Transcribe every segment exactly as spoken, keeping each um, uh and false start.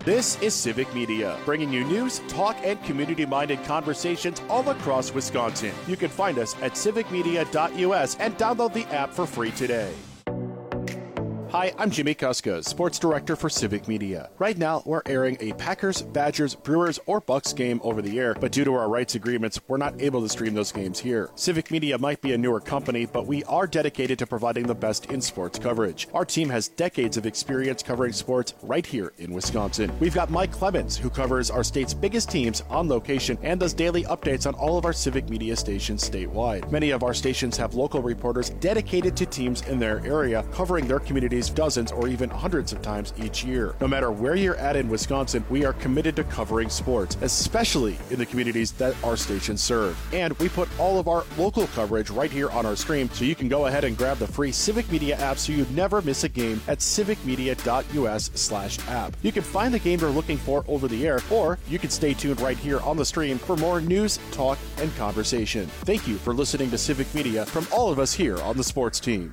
This is Civic Media, bringing you news, talk, and community-minded conversations all across Wisconsin. You can find us at civic media dot U S and download the app for free today. Hi, I'm Jimmy Kuska, Sports Director for Civic Media. Right now, we're airing a Packers, Badgers, Brewers, or Bucks game over the air, but due to our rights agreements, we're not able to stream those games here. Civic Media might be a newer company, but we are dedicated to providing the best in sports coverage. Our team has decades of experience covering sports right here in Wisconsin. We've got Mike Clemens, who covers our state's biggest teams on location and does daily updates on all of our Civic Media stations statewide. Many of our stations have local reporters dedicated to teams in their area, covering their communities dozens or even hundreds of times each year. No matter where you're at in Wisconsin, we are committed to covering sports, especially in the communities that our stations serve. And we put all of our local coverage right here on our stream, so you can go ahead and grab the free Civic Media app so you never miss a game at civic media dot U S slash app. You can find the game you're looking for over the air, or you can stay tuned right here on the stream for more news, talk, and conversation. Thank you for listening to Civic Media from all of us here on the sports team.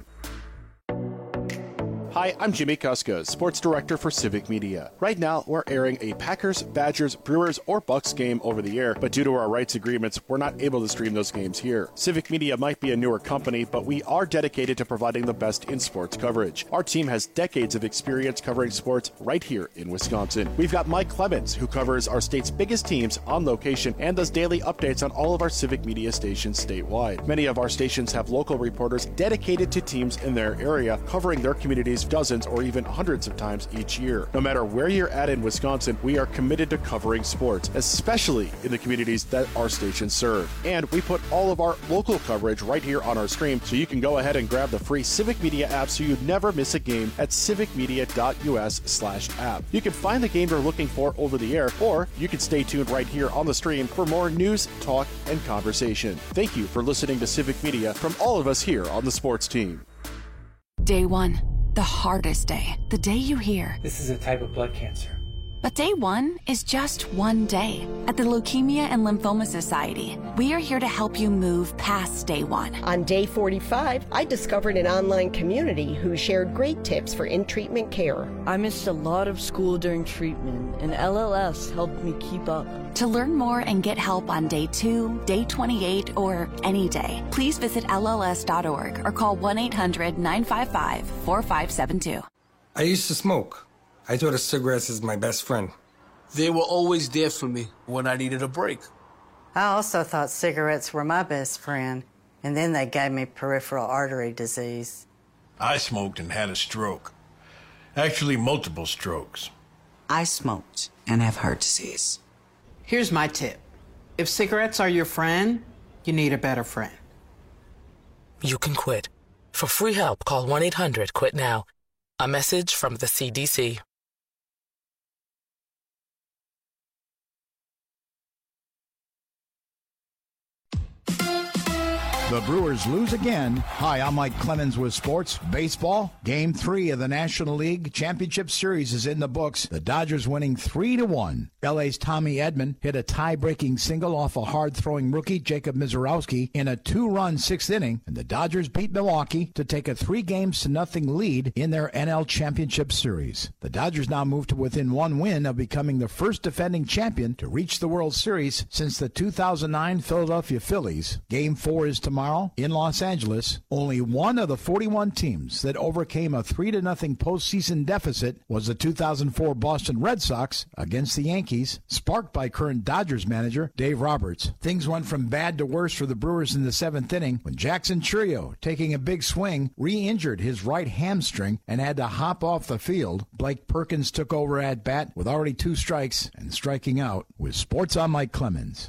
Hi, I'm Jimmy Kuska, Sports Director for Civic Media. Right now, we're airing a Packers, Badgers, Brewers, or Bucks game over the air, but due to our rights agreements, we're not able to stream those games here. Civic Media might be a newer company, but we are dedicated to providing the best in sports coverage. Our team has decades of experience covering sports right here in Wisconsin. We've got Mike Clemens, who covers our state's biggest teams on location and does daily updates on all of our Civic Media stations statewide. Many of our stations have local reporters dedicated to teams in their area, covering their communities dozens or even hundreds of times each year. No matter where you're at in Wisconsin, we are committed to covering sports, especially in the communities that our stations serve. And we put all of our local coverage right here on our stream, so you can go ahead and grab the free Civic Media app so you never miss a game at civic media dot U S slash app. You can find the game you're looking for over the air, or you can stay tuned right here on the stream for more news, talk, and conversation. Thank you for listening to Civic Media from all of us here on the sports team. Day one. The hardest day, the day you hear, "This is a type of blood cancer." But day one is just one day. At the Leukemia and Lymphoma Society, we are here to help you move past day one. On day forty-five, I discovered an online community who shared great tips for in-treatment care. I missed a lot of school during treatment, and L L S helped me keep up. To learn more and get help on day two, day twenty-eight, or any day, please visit L L S dot org or call one eight hundred nine five five four five seven two. I used to smoke. I thought of cigarettes as my best friend. They were always there for me when I needed a break. I also thought cigarettes were my best friend, and then they gave me peripheral artery disease. I smoked and had a stroke. Actually, multiple strokes. I smoked and have heart disease. Here's my tip. If cigarettes are your friend, you need a better friend. You can quit. For free help, call one eight hundred quit now. A message from the C D C. The Brewers lose again. Hi, I'm Mike Clemens with Sports Baseball. Game three of the National League Championship Series is in the books. The Dodgers winning three to one. L A's Tommy Edman hit a tie-breaking single off a hard-throwing rookie, Jacob Misiorowski, in a two-run sixth inning, and the Dodgers beat Milwaukee to take a three-games to nothing lead in their N L Championship Series. The Dodgers now move to within one win of becoming the first defending champion to reach the World Series since the two thousand nine Philadelphia Phillies. Game four is tomorrow. Tomorrow in Los Angeles. Only one of the forty-one teams that overcame a three to nothing postseason deficit was the two thousand four Boston Red Sox against the Yankees, sparked by current Dodgers manager Dave Roberts. Things went from bad to worse for the Brewers in the seventh inning when Jackson Chourio, taking a big swing, re-injured his right hamstring and had to hop off the field. Blake Perkins took over at bat with already two strikes and striking out. With Sports, I'm Mike Clemens.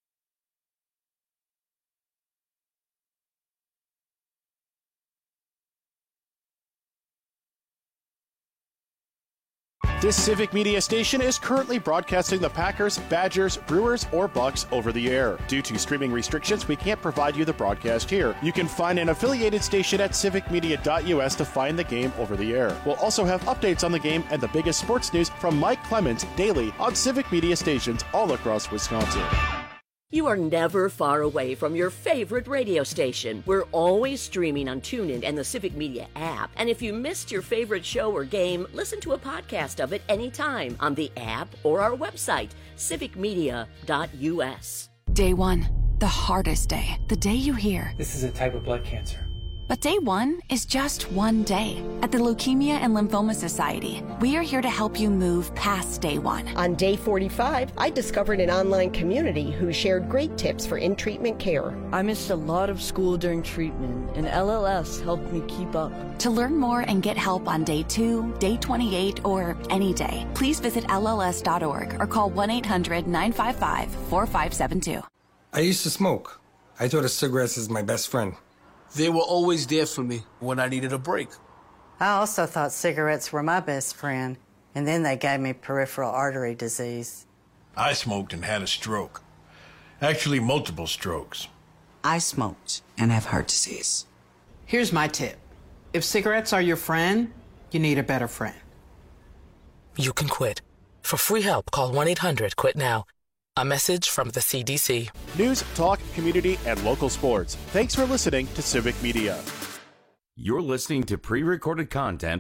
This Civic Media station is currently broadcasting the Packers, Badgers, Brewers, or Bucks over the air. Due to streaming restrictions, we can't provide you the broadcast here. You can find an affiliated station at civic media dot U S to find the game over the air. We'll also have updates on the game and the biggest sports news from Mike Clemens daily on Civic Media stations all across Wisconsin. You are never far away from your favorite radio station. We're always streaming on TuneIn and the Civic Media app. And if you missed your favorite show or game, listen to a podcast of it anytime on the app or our website, civic media dot u s. Day one, the hardest day. The day you hear, "This is a type of blood cancer." But day one is just one day. At the Leukemia and Lymphoma Society, we are here to help you move past day one. On day forty-five, I discovered an online community who shared great tips for in-treatment care. I missed a lot of school during treatment, and L L S helped me keep up. To learn more and get help on day two, day twenty-eight, or any day, please visit L L S dot org or call one eight hundred nine five five four five seven two. I used to smoke. I thought of cigarettes as my best friend. They were always there for me when I needed a break. I also thought cigarettes were my best friend, and then they gave me peripheral artery disease. I smoked and had a stroke. Actually, multiple strokes. I smoked and have heart disease. Here's my tip. If cigarettes are your friend, you need a better friend. You can quit. For free help, call one eight hundred quit now. A message from the C D C. News, talk, community, and local sports. Thanks for listening to Civic Media. You're listening to pre-recorded content.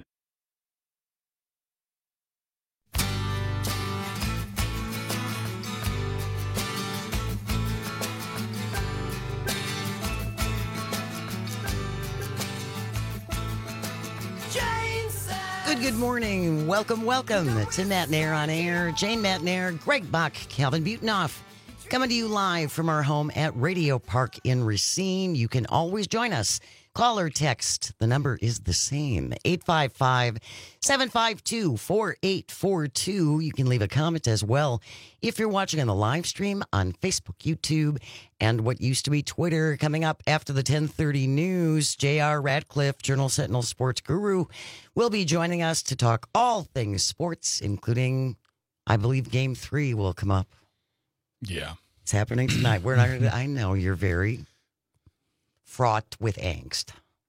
Good, good morning. Welcome, welcome to Matnair on Air. Jane Matnair, Greg Buck, Calvin Butenoff, coming to you live from our home at Radio Park in Racine. You can always join us. Call or text. The number is the same, eight five five, seven five two, four eight four two. You can leave a comment as well if you're watching on the live stream on Facebook, YouTube, and what used to be Twitter. Coming up after the ten thirty news, J R Radcliffe, Journal Sentinel sports guru, will be joining us to talk all things sports, including, I believe, Game three will come up. Yeah. It's happening tonight. We're not gonna, I know you're very fraught with angst.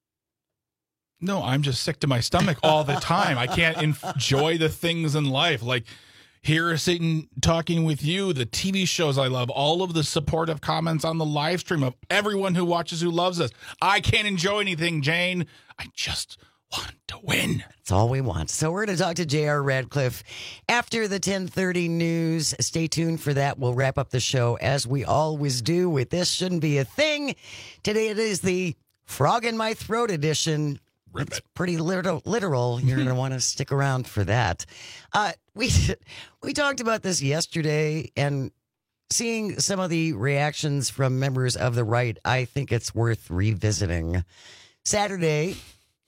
No, I'm just sick to my stomach all the time. I can't enjoy the things in life. Like here sitting talking with you, the T V shows I love, all of the supportive comments on the live stream of everyone who watches, who loves us. I can't enjoy anything, Jane. I just want to win. That's all we want. So we're going to talk to J R Radcliffe after the ten thirty news. Stay tuned for that. We'll wrap up the show as we always do with This Shouldn't Be a Thing. Today it is the Frog in My Throat edition. Rip it's it. pretty literal. literal. You're going to want to stick around for that. Uh, we we talked about this yesterday, and seeing some of the reactions from members of the right, I think it's worth revisiting. Saturday,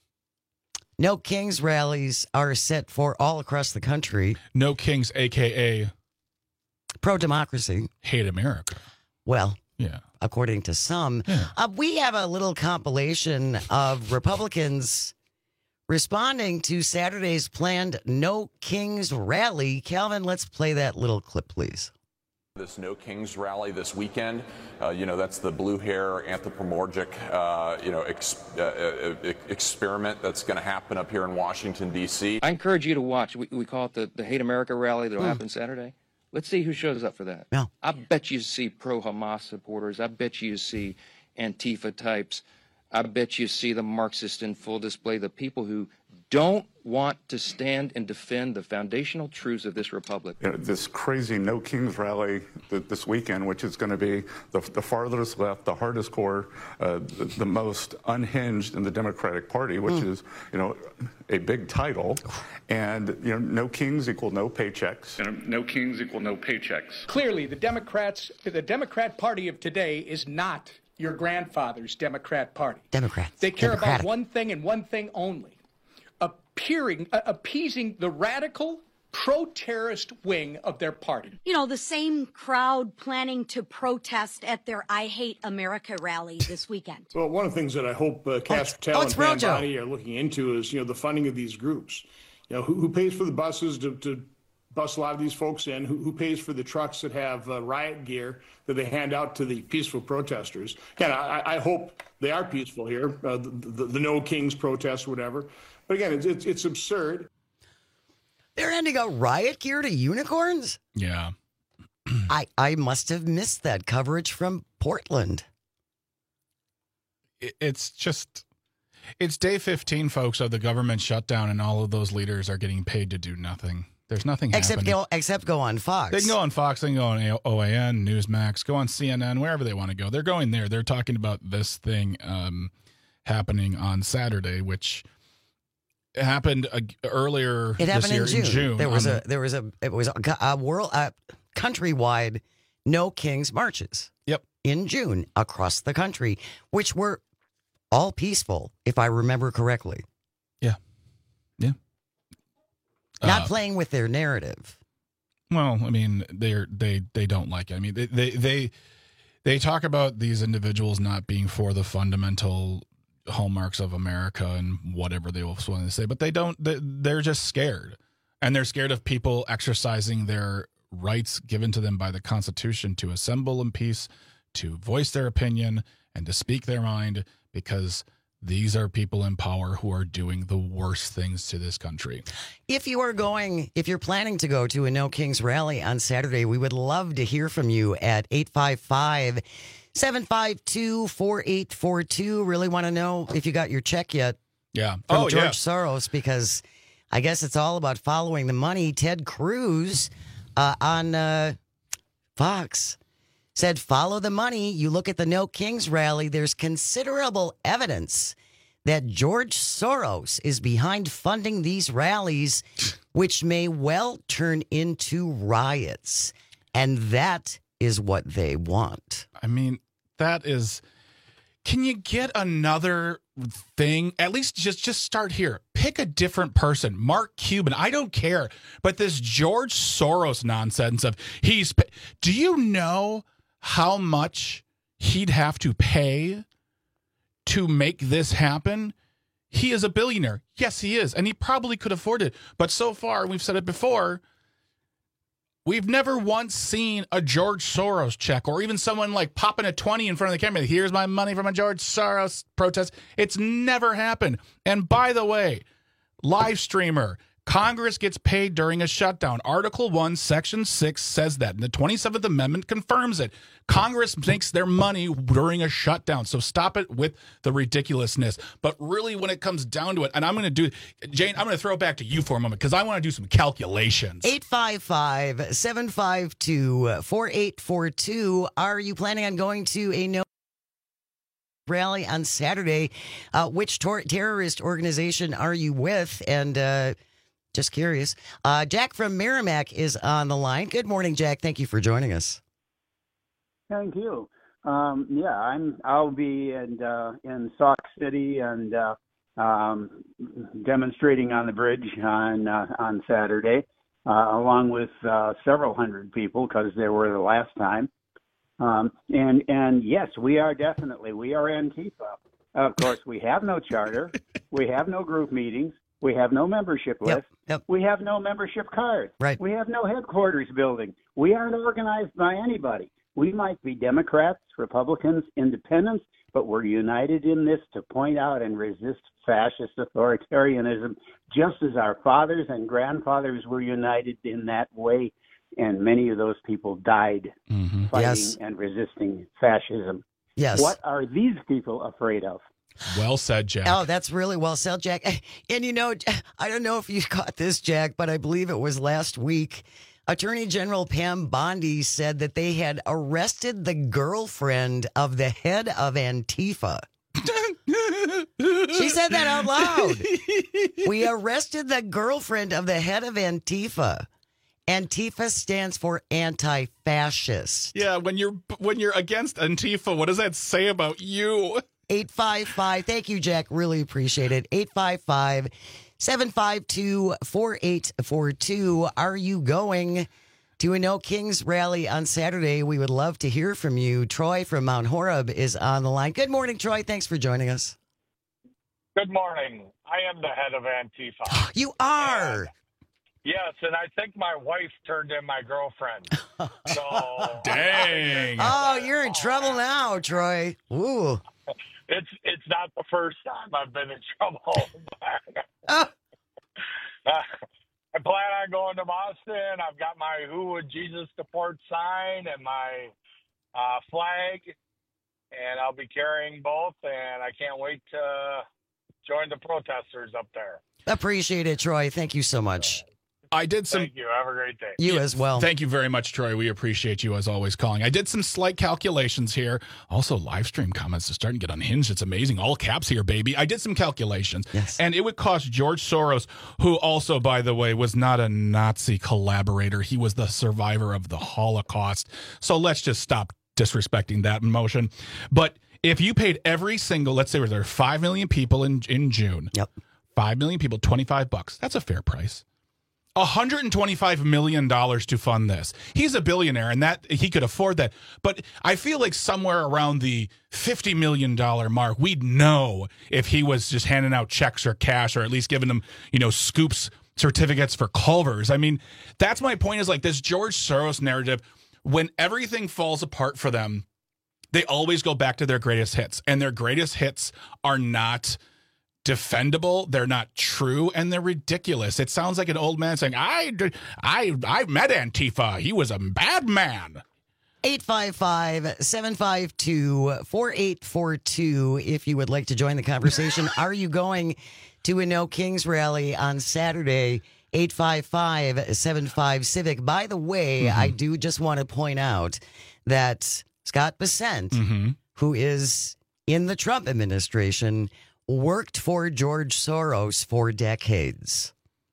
No Kings rallies are set for all across the country. No Kings, a k a pro-democracy. Hate America. Well, yeah. According to some. Yeah. Uh, we have a little compilation of Republicans responding to Saturday's planned No Kings rally. Calvin, let's play that little clip, please. This No Kings rally this weekend, uh, you know, that's the blue hair anthropomorphic, uh, you know, ex uh, uh, experiment that's going to happen up here in Washington, D C I encourage you to watch. We, we call it the, the Hate America rally that'll Mm. happen Saturday. Let's see who shows up for that. Yeah. I bet you see pro-Hamas supporters. I bet you see Antifa types. I bet you see the Marxists in full display, the people who don't want to stand and defend the foundational truths of this republic. You know, this crazy No Kings rally th this weekend, which is going to be the, the farthest left, the hardest core, uh, the, the most unhinged in the Democratic Party, which mm. is, you know, a big title. And, you know, no kings equal no paychecks. You know, no kings equal no paychecks. Clearly, the Democrats, the Democrat Party of today is not your grandfather's Democrat Party. Democrats. They care Democratic. about one thing and one thing only. Appearing, uh, appeasing the radical pro-terrorist wing of their party. You know, the same crowd planning to protest at their I Hate America rally this weekend. Well, one of the things that I hope uh, Cash Patel oh, and Pam Rojo. Bondi are looking into is, you know, the funding of these groups. You know, who, who pays for the buses to, to bus a lot of these folks in? Who, who pays for the trucks that have uh, riot gear that they hand out to the peaceful protesters? And I, I hope they are peaceful here, uh, the, the, the No Kings protest or whatever. But again, it's, it's, it's absurd. They're handing out riot gear to unicorns? Yeah. I, I must have missed that coverage from Portland. It's just, it's day fifteen, folks, of the government shutdown, and all of those leaders are getting paid to do nothing. There's nothing except happening. Go, except go on Fox. They can go on Fox, they can go on O A N, Newsmax, go on C N N, wherever they want to go. They're going there. They're talking about this thing um, happening on Saturday, which happened uh, earlier It happened this year in June. in June. There was on a there was a it was a, a world uh, countrywide No Kings marches. Yep. In June across the country, which were all peaceful, if I remember correctly. Yeah. Yeah. Not Uh, playing with their narrative. Well, I mean, they're they they don't like it. I mean, they they they, they talk about these individuals not being for the fundamental hallmarks of America and whatever they will want to say, but they don't. They, they're just scared, and they're scared of people exercising their rights given to them by the Constitution to assemble in peace, to voice their opinion, and to speak their mind, because these are people in power who are doing the worst things to this country. If you are going, if you're planning to go to a No Kings rally on Saturday, we would love to hear from you at eight five five, seven five two, four eight four two. Really want to know if you got your check yet. Yeah. From Oh, George yeah. Soros, because I guess it's all about following the money. Ted Cruz uh, on uh, Fox said, follow the money. You look at the No Kings rally, there's considerable evidence that George Soros is behind funding these rallies, which may well turn into riots. And that is what they want. I mean, that is. Can you get another thing? At least just just start here. Pick a different person. Mark Cuban. I don't care. But this George Soros nonsense of he's. Do you know how much he'd have to pay to make this happen? He is a billionaire. Yes, he is. And he probably could afford it. But so far, we've said it before, we've never once seen a George Soros check or even someone like popping a twenty in front of the camera. Here's my money from a George Soros protest. It's never happened. And by the way, live streamer, Congress gets paid during a shutdown. Article one, Section six says that. And the twenty-seventh Amendment confirms it. Congress makes their money during a shutdown. So stop it with the ridiculousness. But really, when it comes down to it, and I'm going to do, Jane, I'm going to throw it back to you for a moment because I want to do some calculations. eight five five, seven five two, four eight four two. Are you planning on going to a No rally on Saturday? Uh, which tor- terrorist organization are you with? And uh, just curious. Uh, Jack from Merrimack is on the line. Good morning, Jack. Thank you for joining us. Thank you. Um, yeah, I'm. I'll be in uh, in Sauk City and uh, um, demonstrating on the bridge on uh, on Saturday, uh, along with uh, several hundred people because they were the last time. Um, and and yes, we are definitely we are Antifa. Of course, we have no charter, we have no group meetings, we have no membership list, Yep, yep. we have no membership card, Right. we have no headquarters building. We aren't organized by anybody. We might be Democrats, Republicans, independents, but we're united in this to point out and resist fascist authoritarianism, just as our fathers and grandfathers were united in that way. And many of those people died Mm-hmm. fighting Yes. and resisting fascism. Yes. What are these people afraid of? Well said, Jack. Oh, that's really well said, Jack. And you know, I don't know if you caught this, Jack, but I believe it was last week. Attorney General Pam Bondi said that they had arrested the girlfriend of the head of Antifa. She said that out loud. We arrested the girlfriend of the head of Antifa. Antifa stands for anti-fascist. Yeah, when you're when you're against Antifa, what does that say about you? eight five five. Thank you, Jack. Really appreciate it. eight five five, seven five two, four eight four two. Are you going to a No Kings rally on Saturday? We would love to hear from you. Troy from Mount Horeb is on the line. Good morning, Troy. Thanks for joining us. Good morning. I am the head of Antifa. You are. And, yes, and I think my wife turned in my girlfriend. So Dang. Oh, you're in trouble now, Troy. Ooh. It's it's not the first time I've been in trouble. Oh. Uh, I plan on going to Boston. I've got my Who Would Jesus Support sign and my uh, flag, and I'll be carrying both, and I can't wait to join the protesters up there. Appreciate it, Troy. Thank you so much. I did some. Thank you. Have a great day. You as well. Thank you very much, Troy. We appreciate you as always calling. I did some slight calculations here. Also, live stream comments are starting to get unhinged. It's amazing. All caps here, baby. I did some calculations. Yes. And it would cost George Soros, who also, by the way, was not a Nazi collaborator. He was the survivor of the Holocaust. So let's just stop disrespecting that motion. But if you paid every single, let's say there are five million people in, in June. Yep. five million people, twenty-five bucks. That's a fair price. one hundred twenty-five million dollars to fund this. He's a billionaire, and that he could afford that. But I feel like somewhere around the fifty million dollars mark, we'd know if he was just handing out checks or cash, or at least giving them, you know, scoops certificates for Culver's. I mean, that's my point, is like this George Soros narrative, when everything falls apart for them, they always go back to their greatest hits. And their greatest hits are not defendable, they're not true, and they're ridiculous. It sounds like an old man saying, I, I, I met Antifa. He was a bad man. eight five five, seven five two, four eight four two if you would like to join the conversation. Are you going to a No Kings rally on Saturday? eight five five, seven five, Civic. By the way, mm-hmm. I do just want to point out that Scott Bessent, mm-hmm. who is in the Trump administration, worked for George Soros for decades.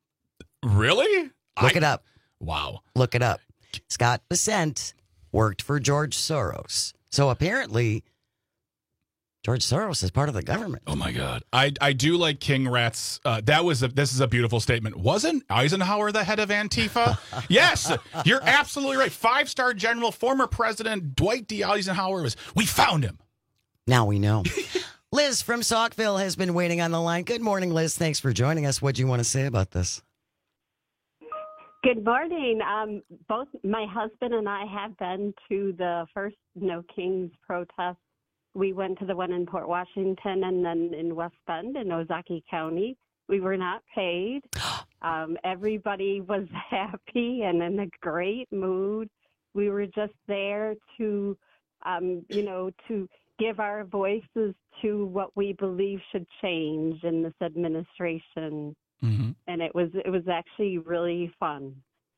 Really? Look I, it up. Wow. Look it up. Scott Bessent worked for George Soros. So apparently, George Soros is part of the government. Oh my God. I I do like King Rat's. Uh, that was a, this is a beautiful statement. Wasn't Eisenhower the head of Antifa? Yes, you're absolutely right. Five-star general, former president Dwight D. Eisenhower was. We found him. Now we know. Liz from Saukville has been waiting on the line. Good morning, Liz. Thanks for joining us. What do you want to say about this? Good morning. Um, both my husband and I have been to the first No Kings protest. We went to the one in Port Washington and then in West Bend in Ozaukee County. We were not paid. Um, everybody was happy and in a great mood. We were just there to, um, you know, to give our voices to what we believe should change in this administration. Mm-hmm. And it was it was actually really fun.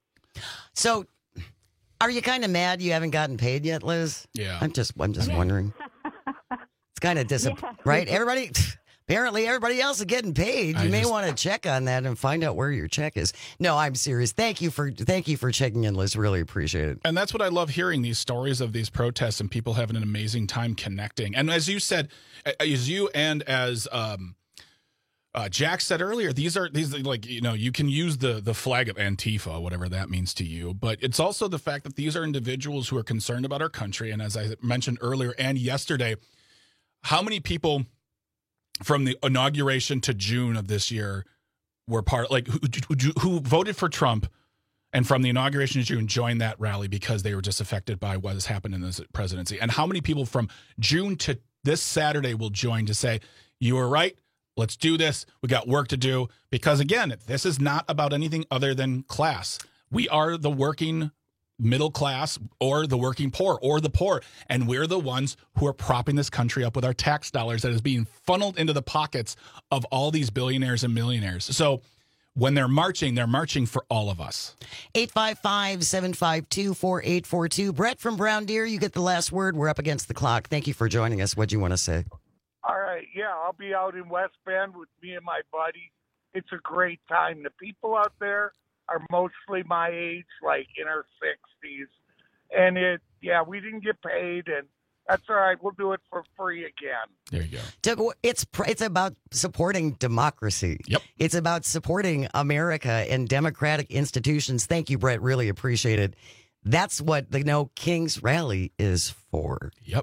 So, are you kind of mad you haven't gotten paid yet, Liz? Yeah. I'm just I'm just wondering. It's kind of disappointing, Yeah. right? Everybody, apparently everybody else is getting paid. You I may just- want to check on that and find out where your check is. No, I'm serious. Thank you for thank you for checking in, Liz. Really appreciate it. And that's what I love hearing, these stories of these protests and people having an amazing time connecting. And as you said, as you and as um, uh, Jack said earlier, these are these are like, you know, you can use the the flag of Antifa, whatever that means to you. But it's also the fact that these are individuals who are concerned about our country. And as I mentioned earlier and yesterday, how many people from the inauguration to June of this year were part, like who, who, who voted for Trump and from the inauguration to June joined that rally because they were just affected by what has happened in this presidency? And how many people from June to this Saturday will join to say, you were right, let's do this, we got work to do? Because again, this is not about anything other than class. We are the working middle class or the working poor or the poor. And we're the ones who are propping this country up with our tax dollars that is being funneled into the pockets of all these billionaires and millionaires. So when they're marching, they're marching for all of us. eight five five, seven five two, four eight four two. Brett from Brown Deer, you get the last word. We're up against the clock. Thank you for joining us. What do you want to say? All right, yeah, I'll be out in West Bend with me and my buddy. It's a great time. The people out there are mostly my age, like in our sixties. And it, yeah, we didn't get paid, and that's all right. We'll do it for free again. There you go. To- It's it's about supporting democracy. Yep. It's about supporting America and democratic institutions. Thank you, Brett. Really appreciate it. That's what the No Kings rally is for. Yep.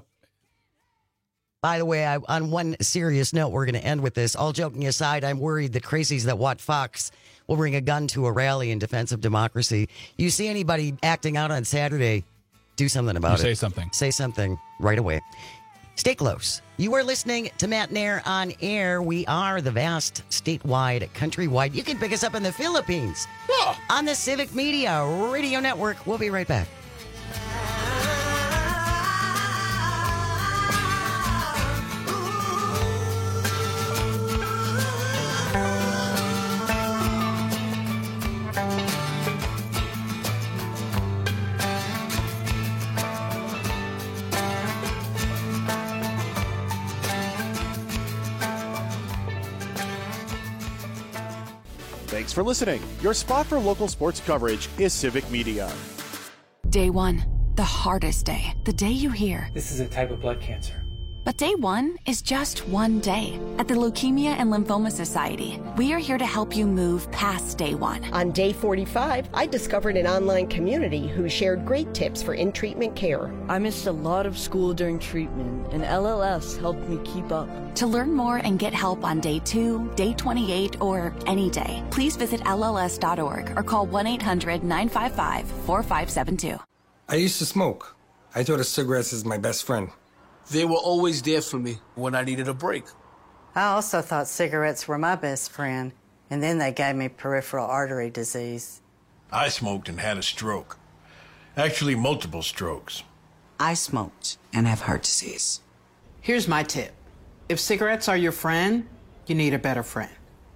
By the way, I, on one serious note, we're going to end with this. All joking aside, I'm worried that crazies that watch Fox will bring a gun to a rally in defense of democracy. You see anybody acting out on Saturday, do something about You it. say something. Say something right away. Stay close. You are listening to Matt Nair on Air. We are the vast, statewide, countrywide. You can pick us up in the Philippines oh. on the Civic Media Radio Network. We'll be right back. Thanks for listening. Your spot for local sports coverage is Civic Media. Day one, the hardest day. The day you hear, this is a type of blood cancer. But day one is just one day. At the Leukemia and Lymphoma Society, we are here to help you move past day one. On day forty-five, I discovered an online community who shared great tips for in-treatment care. I missed a lot of school during treatment, and L L S helped me keep up. To learn more and get help on day two, day twenty-eight, or any day, please visit L L S dot org or call one eight hundred nine five five four five seven two. I used to smoke. I thought of cigarettes as my best friend. They were always there for me when I needed a break. I also thought cigarettes were my best friend, and then they gave me peripheral artery disease. I smoked and had a stroke. Actually, multiple strokes. I smoked and have heart disease. Here's my tip. If cigarettes are your friend, you need a better friend.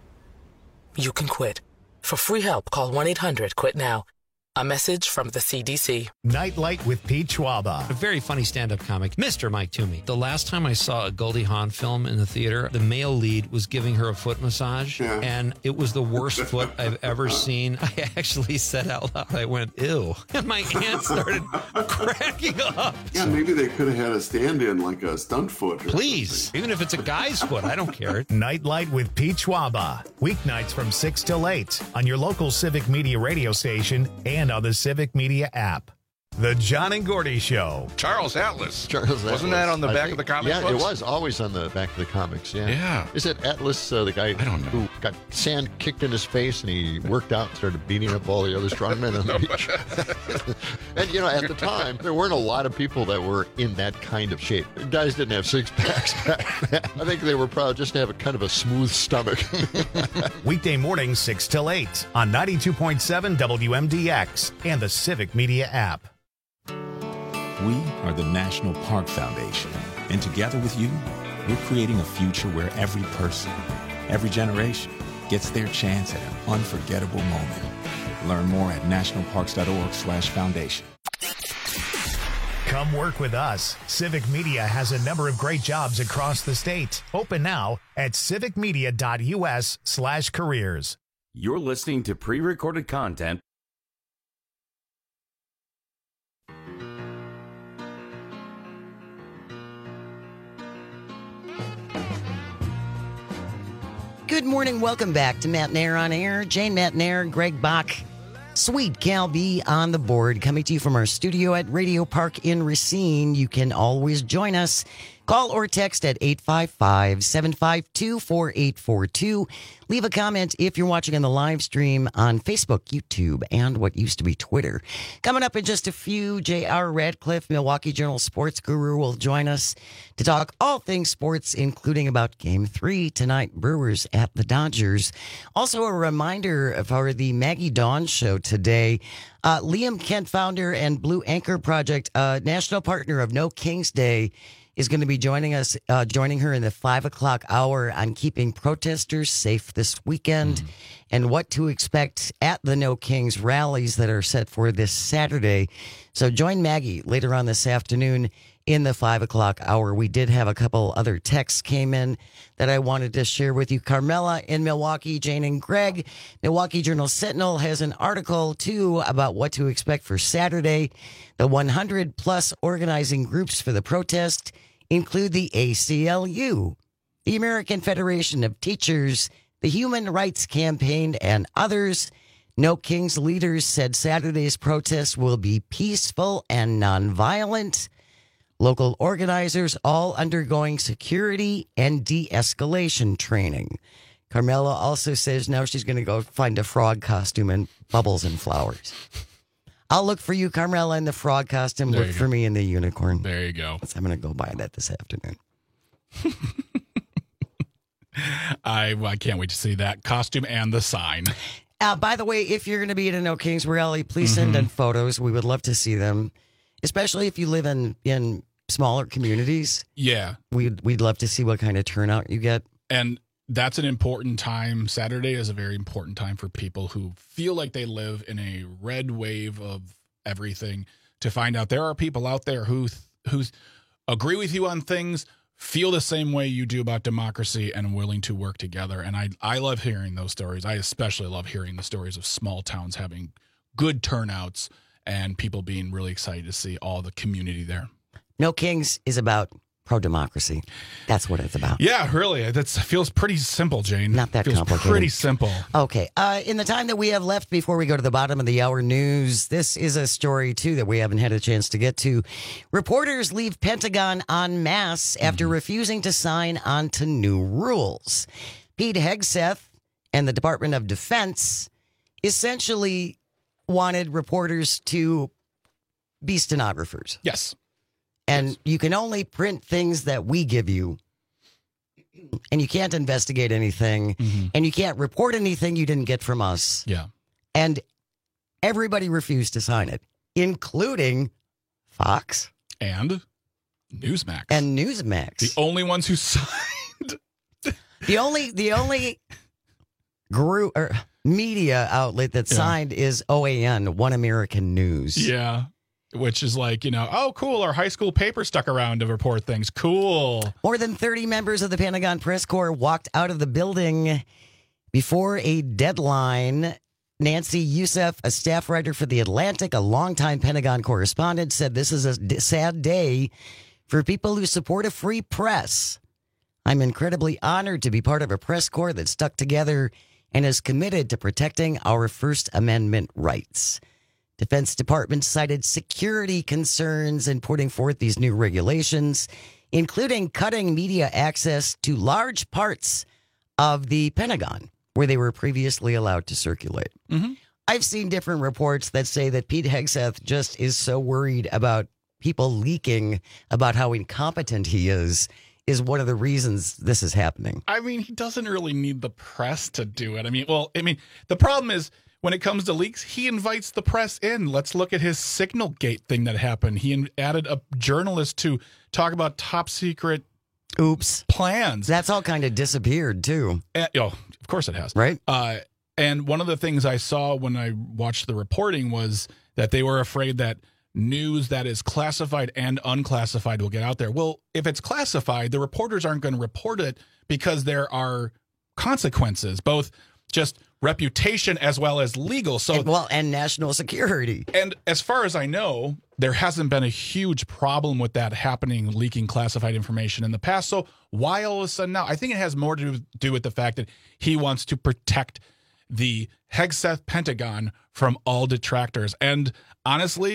You can quit. For free help, call one eight hundred quit now. A message from the C D C. Nightlight with Pete Schwaba. A very funny stand-up comic, Mister Mike Toomey. The last time I saw a Goldie Hawn film in the theater, the male lead was giving her a foot massage, yeah. and it was the worst foot I've ever seen. I actually said out loud, I went, ew. And my aunt started cracking up. Yeah, maybe they could have had a stand-in like a stunt foot. Please, something. Even if it's a guy's foot, I don't care. Nightlight with Pete Schwaba. Weeknights from six till eight on your local Civic Media radio station and on the Civic Media app. The John and Gordy Show. Charles Atlas. Charles Wasn't Atlas. that on the I back think, of the comic Yeah, books? it was always on the back of the comics, yeah. Yeah. Is it Atlas, uh, the guy I don't know. who got sand kicked in his face and he worked out and started beating up all the other strongmen on the beach? And, you know, at the time, there weren't a lot of people that were in that kind of shape. Guys didn't have six-packs back then. I think they were proud just to have a kind of a smooth stomach. Weekday mornings, six till eight on ninety-two point seven W M D X and the Civic Media app. We are the National Park Foundation, and together with you, we're creating a future where every person, every generation, gets their chance at an unforgettable moment. Learn more at nationalparks.org slash foundation. Come work with us. Civic Media has a number of great jobs across the state. Open now at civicmedia.us slash careers. You're listening to pre-recorded content. Good morning. Welcome back to Matt Nair on Air. Jane Matt Nair, Greg Bach, Sweet Cal B on the board. Coming to you from our studio at Radio Park in Racine. You can always join us. Call or text at eight five five, seven five two, four eight four two. Leave a comment if you're watching on the live stream on Facebook, YouTube, and what used to be Twitter. Coming up in just a few, J R Radcliffe, Milwaukee Journal sports guru, will join us to talk all things sports, including about Game three tonight, Brewers at the Dodgers. Also a reminder for the Maggie Dawn Show today. Uh, Liam Kent, founder and Blue Anchor Project, uh, national partner of No Kings Day, is going to be joining us, uh, joining her in the five o'clock hour on keeping protesters safe this weekend mm-hmm. and what to expect at the No Kings rallies that are set for this Saturday. So join Maggie later on this afternoon in the five o'clock hour. We did have a couple other texts came in that I wanted to share with you. Carmela in Milwaukee, Jane and Greg. Milwaukee Journal Sentinel has an article too about what to expect for Saturday. The one hundred plus organizing groups for the protest include the A C L U, the American Federation of Teachers, the Human Rights Campaign, and others. No Kings leaders said Saturday's protest will be peaceful and nonviolent. Local organizers all undergoing security and de-escalation training. Carmela also says now she's going to go find a frog costume and bubbles and flowers. I'll look for you, Carmela, in the frog costume. There Look you for go. me in the unicorn. There you go. I'm going to go buy that this afternoon. I I can't wait to see that costume and the sign. Uh, by the way, if you're going to be at a No Kings rally, please send Mm-hmm. in photos. We would love to see them, especially if you live in, in smaller communities. Yeah. We'd, we'd love to see what kind of turnout you get. And that's an important time. Saturday is a very important time for people who feel like they live in a red wave of everything, to find out there are people out there who who agree with you on things, feel the same way you do about democracy, and willing to work together. And I, I love hearing those stories. I especially love hearing the stories of small towns having good turnouts and people being really excited to see all the community there. No Kings is about pro-democracy. That's what it's about. Yeah, really. That feels pretty simple, Jane. Not that feels complicated. Pretty simple. Okay. Uh, in the time that we have left before we go to the bottom of the hour news, this is a story, too, that we haven't had a chance to get to. Reporters leave Pentagon en masse after Mm-hmm. refusing to sign on to new rules. Pete Hegseth and the Department of Defense essentially wanted reporters to be stenographers. Yes. And you can only print things that we give you. And you can't investigate anything. Mm-hmm. And you can't report anything you didn't get from us. Yeah. And everybody refused to sign it, including Fox. And Newsmax. And Newsmax. The only ones who signed. the only the only group or media outlet that Yeah. signed is O A N, One American News. Yeah. Which is like, you know, oh, cool. Our high school paper stuck around to report things. Cool. More than thirty members of the Pentagon Press Corps walked out of the building before a deadline. Nancy Youssef, a staff writer for The Atlantic, a longtime Pentagon correspondent, said this is a d- sad day for people who support a free press. I'm incredibly honored to be part of a press corps that stuck together and is committed to protecting our First Amendment rights. Defense Department cited security concerns in putting forth these new regulations, including cutting media access to large parts of the Pentagon where they were previously allowed to circulate. Mm-hmm. I've seen different reports that say that Pete Hegseth just is so worried about people leaking about how incompetent he is, is one of the reasons this is happening. I mean, he doesn't really need the press to do it. I mean, well, I mean, the problem is, when it comes to leaks, he invites the press in. Let's look at his Signal Gate thing that happened. He added a journalist to talk about top secret oops plans. That's all kind of disappeared, too. And, oh, of course it has. Right. Uh, and one of the things I saw when I watched the reporting was that they were afraid that news that is classified and unclassified will get out there. Well, if it's classified, the reporters aren't going to report it because there are consequences, both just reputation as well as legal. So and, well, and national security. And as far as I know, there hasn't been a huge problem with that happening, leaking classified information in the past. So why all of a sudden now? I think it has more to do with the fact that he wants to protect the Hegseth Pentagon from all detractors. And honestly,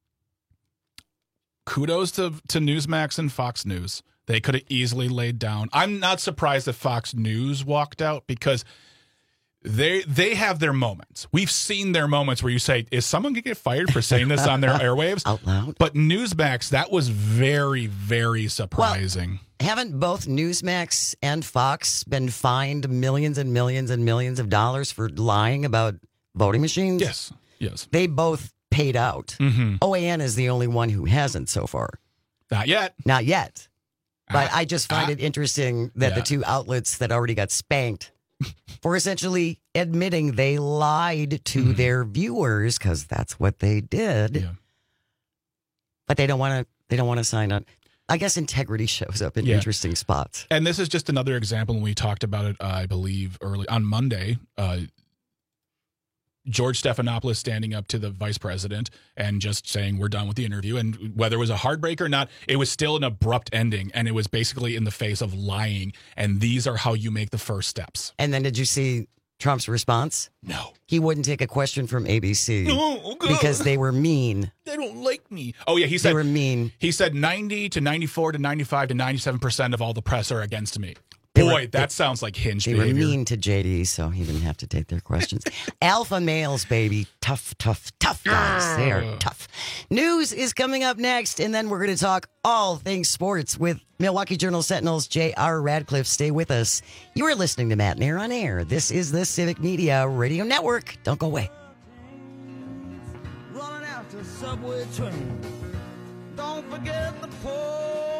kudos to, to Newsmax and Fox News. They could have easily laid down. I'm not surprised that Fox News walked out because They they have their moments. We've seen their moments where you say, is someone going to get fired for saying this on their airwaves? Out loud. But Newsmax, that was very, very surprising. Well, haven't both Newsmax and Fox been fined millions and millions and millions of dollars for lying about voting machines? Yes, yes. They both paid out. Mm-hmm. O A N is the only one who hasn't so far. Not yet. Not yet. But uh, I just find uh, it interesting that yeah. the two outlets that already got spanked for essentially admitting they lied to mm-hmm. their viewers, because that's what they did. Yeah. But they don't want to. They don't want to sign on. I guess integrity shows up in Yeah. interesting spots. And this is just another example. When we talked about it, uh, I believe early on Monday, uh, George Stephanopoulos standing up to the vice president and just saying, we're done with the interview. And whether it was a heartbreak or not, it was still an abrupt ending. And it was basically in the face of lying. And these are how you make the first steps. And then did you see Trump's response? No. He wouldn't take a question from A B C No, God. because they were mean. They don't like me. Oh, yeah. He said They were mean. He said ninety to ninety-four to ninety-five to ninety-seven percent of all the press are against me. Boy, were, that they, sounds like Hinge They behavior. were mean to J D, so he didn't have to take their questions. Alpha males, baby. Tough, tough, tough guys. They are tough. News is coming up next, and then we're going to talk all things sports with Milwaukee Journal Sentinel's J R Radcliffe. Stay with us. You are listening to Matt Nair on Air. This is the Civic Media Radio Network. Don't go away. Running after subway train. Don't forget the pole.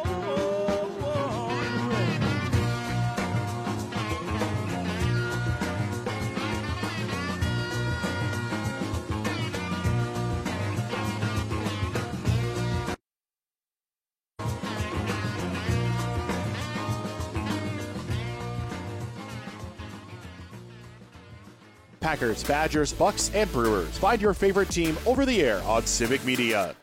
Packers, Badgers, Bucks, and Brewers. Find your favorite team over the air on Civic Media.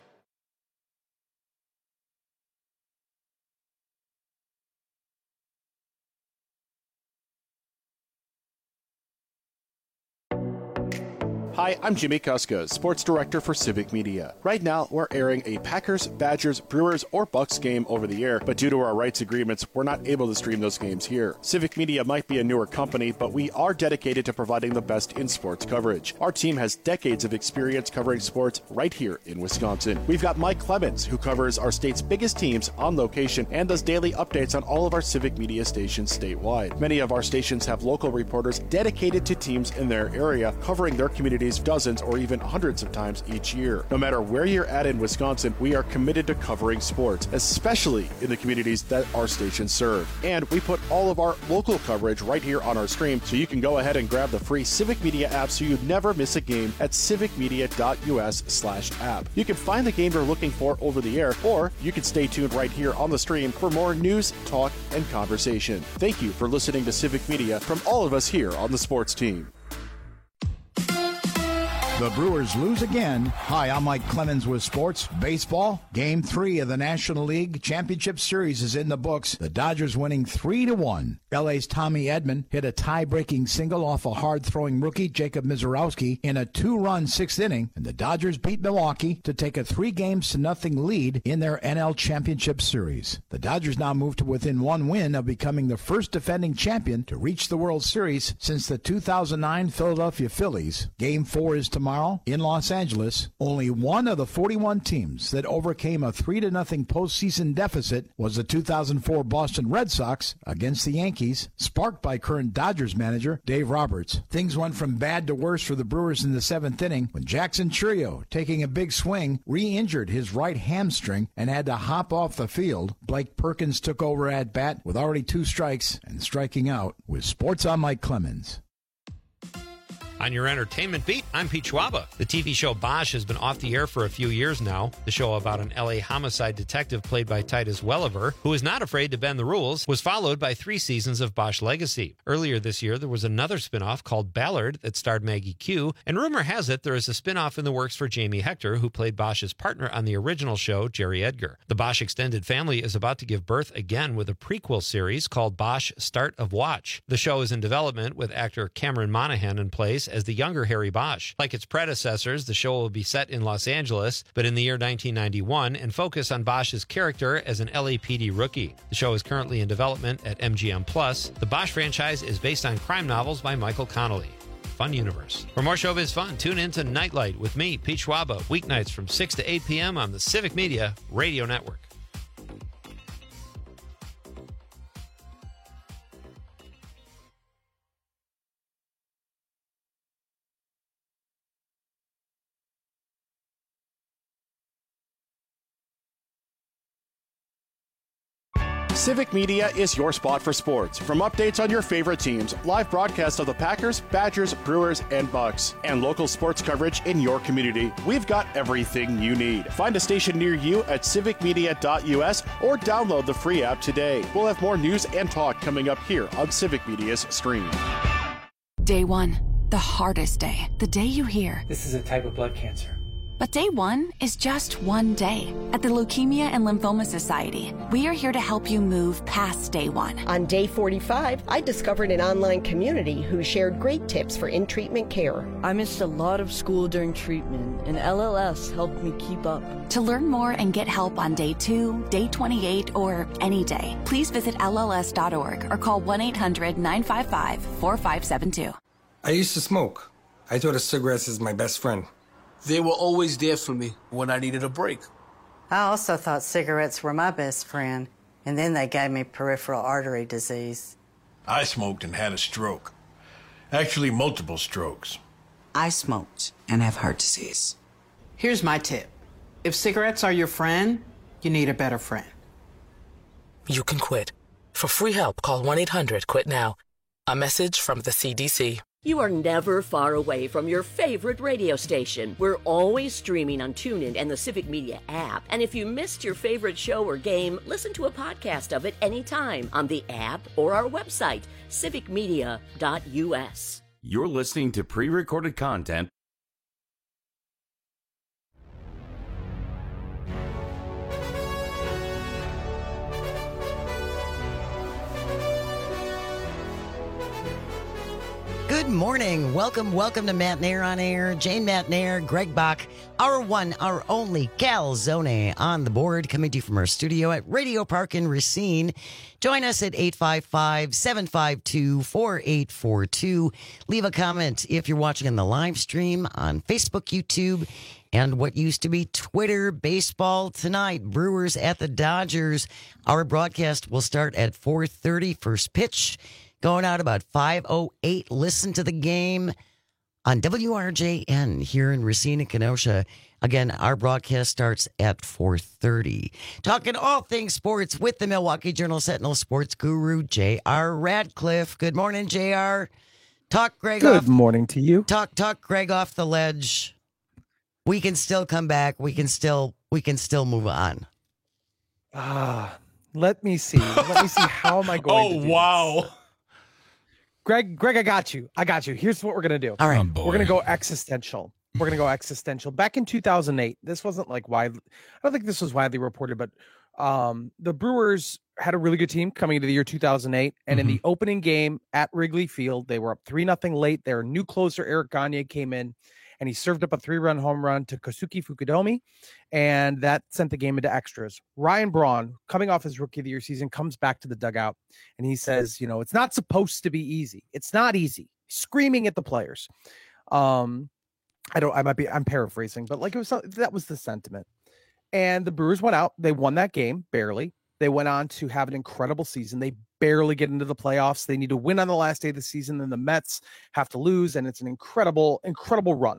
Hi, I'm Jimmy Kuska, Sports Director for Civic Media. Right now, we're airing a Packers, Badgers, Brewers, or Bucks game over the air, but due to our rights agreements, we're not able to stream those games here. Civic Media might be a newer company, but we are dedicated to providing the best in sports coverage. Our team has decades of experience covering sports right here in Wisconsin. We've got Mike Clemens, who covers our state's biggest teams on location and does daily updates on all of our Civic Media stations statewide. Many of our stations have local reporters dedicated to teams in their area, covering their communities dozens or even hundreds of times each year. No matter where you're at in Wisconsin, we are committed to covering sports, especially in the communities that our stations serve. And we put all of our local coverage right here on our stream, so you can go ahead and grab the free Civic Media app so you never miss a game at civicmedia.us slash app. You can find the game you're looking for over the air, or you can stay tuned right here on the stream for more news, talk, and conversation. Thank you for listening to Civic Media from all of us here on the sports team. The Brewers lose again. Hi, I'm Mike Clemens with Sports Baseball. Game three of the National League Championship Series is in the books. The Dodgers winning three to one. L A's Tommy Edman hit a tie-breaking single off a hard-throwing rookie, Jacob Mizorowski, in a two-run sixth inning, and the Dodgers beat Milwaukee to take a three games to nothing lead in their N L Championship Series. The Dodgers now move to within one win of becoming the first defending champion to reach the World Series since the two thousand nine Philadelphia Phillies. Game four is tomorrow. Tomorrow in Los Angeles. Only one of the forty-one teams that overcame a three to nothing postseason deficit was the two thousand four Boston Red Sox against the Yankees, sparked by current Dodgers manager Dave Roberts. Things went from bad to worse for the Brewers in the seventh inning when Jackson Chourio, taking a big swing, re-injured his right hamstring and had to hop off the field. Blake Perkins took over at bat with already two strikes and striking out. With Sports, I'm Mike Clemens. On your entertainment beat, I'm Pete Schwaba. The T V show Bosch has been off the air for a few years now. The show about an L A homicide detective played by Titus Welliver, who is not afraid to bend the rules, was followed by three seasons of Bosch Legacy. Earlier this year, there was another spinoff called Ballard that starred Maggie Q, and rumor has it there is a spinoff in the works for Jamie Hector, who played Bosch's partner on the original show, Jerry Edgar. The Bosch extended family is about to give birth again with a prequel series called Bosch Start of Watch. The show is in development with actor Cameron Monaghan in place as the younger Harry Bosch. Like its predecessors, the show will be set in Los Angeles, but in the year nineteen ninety-one, and focus on Bosch's character as an L A P D rookie. The show is currently in development at M G M Plus. The Bosch franchise is based on crime novels by Michael Connelly. Fun universe. For more showbiz fun, tune in to Nightlight with me, Pete Schwaba, weeknights from six to eight p.m. on the Civic Media Radio Network. Civic Media is your spot for sports. From updates on your favorite teams, live broadcasts of the Packers, Badgers, Brewers, and Bucks, and local sports coverage in your community, we've got everything you need. Find a station near you at civic media dot u s or download the free app today. We'll have more news and talk coming up here on Civic Media's stream. Day one, the hardest day. The day you hear, "This is a type of blood cancer. But day one is just one day. At the Leukemia and Lymphoma Society, we are here to help you move past day one. On day forty-five, I discovered an online community who shared great tips for in-treatment care. I missed a lot of school during treatment, and L L S helped me keep up. To learn more and get help on day two, day twenty-eight, or any day, please visit L L S dot org or call one eight hundred nine five five four five seven two. I used to smoke. I thought of cigarettes as my best friend. They were always there for me when I needed a break. I also thought cigarettes were my best friend, and then they gave me peripheral artery disease. I smoked and had a stroke. Actually, multiple strokes. I smoked and have heart disease. Here's my tip. If cigarettes are your friend, you need a better friend. You can quit. For free help, call one eight hundred quit now. A message from the C D C. You are never far away from your favorite radio station. We're always streaming on TuneIn and the Civic Media app. And if you missed your favorite show or game, listen to a podcast of it anytime on the app or our website, civic media dot U S. You're listening to pre-recorded content. Good morning. Welcome, welcome to Matt Nair on Air. Jane Matt Nair, Greg Bach, our one, our only Calzone on the board, coming to you from our studio at Radio Park in Racine. Join us at eight five five, seven five two, four eight four two. Leave a comment if you're watching on the live stream on Facebook, YouTube, and what used to be Twitter. Baseball tonight, Brewers at the Dodgers. Our broadcast will start at four thirty, first pitch. Going out about five oh eight. Listen to the game on W R J N here in Racine and Kenosha. Again, our broadcast starts at four thirty. Talking all things sports with the Milwaukee Journal-Sentinel sports guru, J R Radcliffe. Good morning, J R. Talk Greg Good off. morning to you. Talk, talk Greg off the ledge. We can still come back. We can still, we can still move on. Ah, let me see. Let me see. How am I going oh, to do wow. this? Greg, Greg, I got you. I got you. Here's what we're going to do. All right. Oh, we're going to go existential. We're going to go existential. Back in two thousand eight, this wasn't like widely, I don't think this was widely reported, but um, the Brewers had a really good team coming into the year two thousand eight. And mm-hmm. in the opening game at Wrigley Field, they were up three nothing late. Their new closer, Eric Gagne, came in and he served up a three-run home run to Kosuke Fukudomi, and that sent the game into extras. Ryan Braun, coming off his Rookie of the Year season, comes back to the dugout, and he says, you know, it's not supposed to be easy. It's not easy. Screaming at the players. Um, I don't, I might be, I'm paraphrasing, but like it was, that was the sentiment. And the Brewers went out. They won that game, barely. They went on to have an incredible season. They barely get into the playoffs. They need to win on the last day of the season. Then the Mets have to lose, and it's an incredible, incredible run.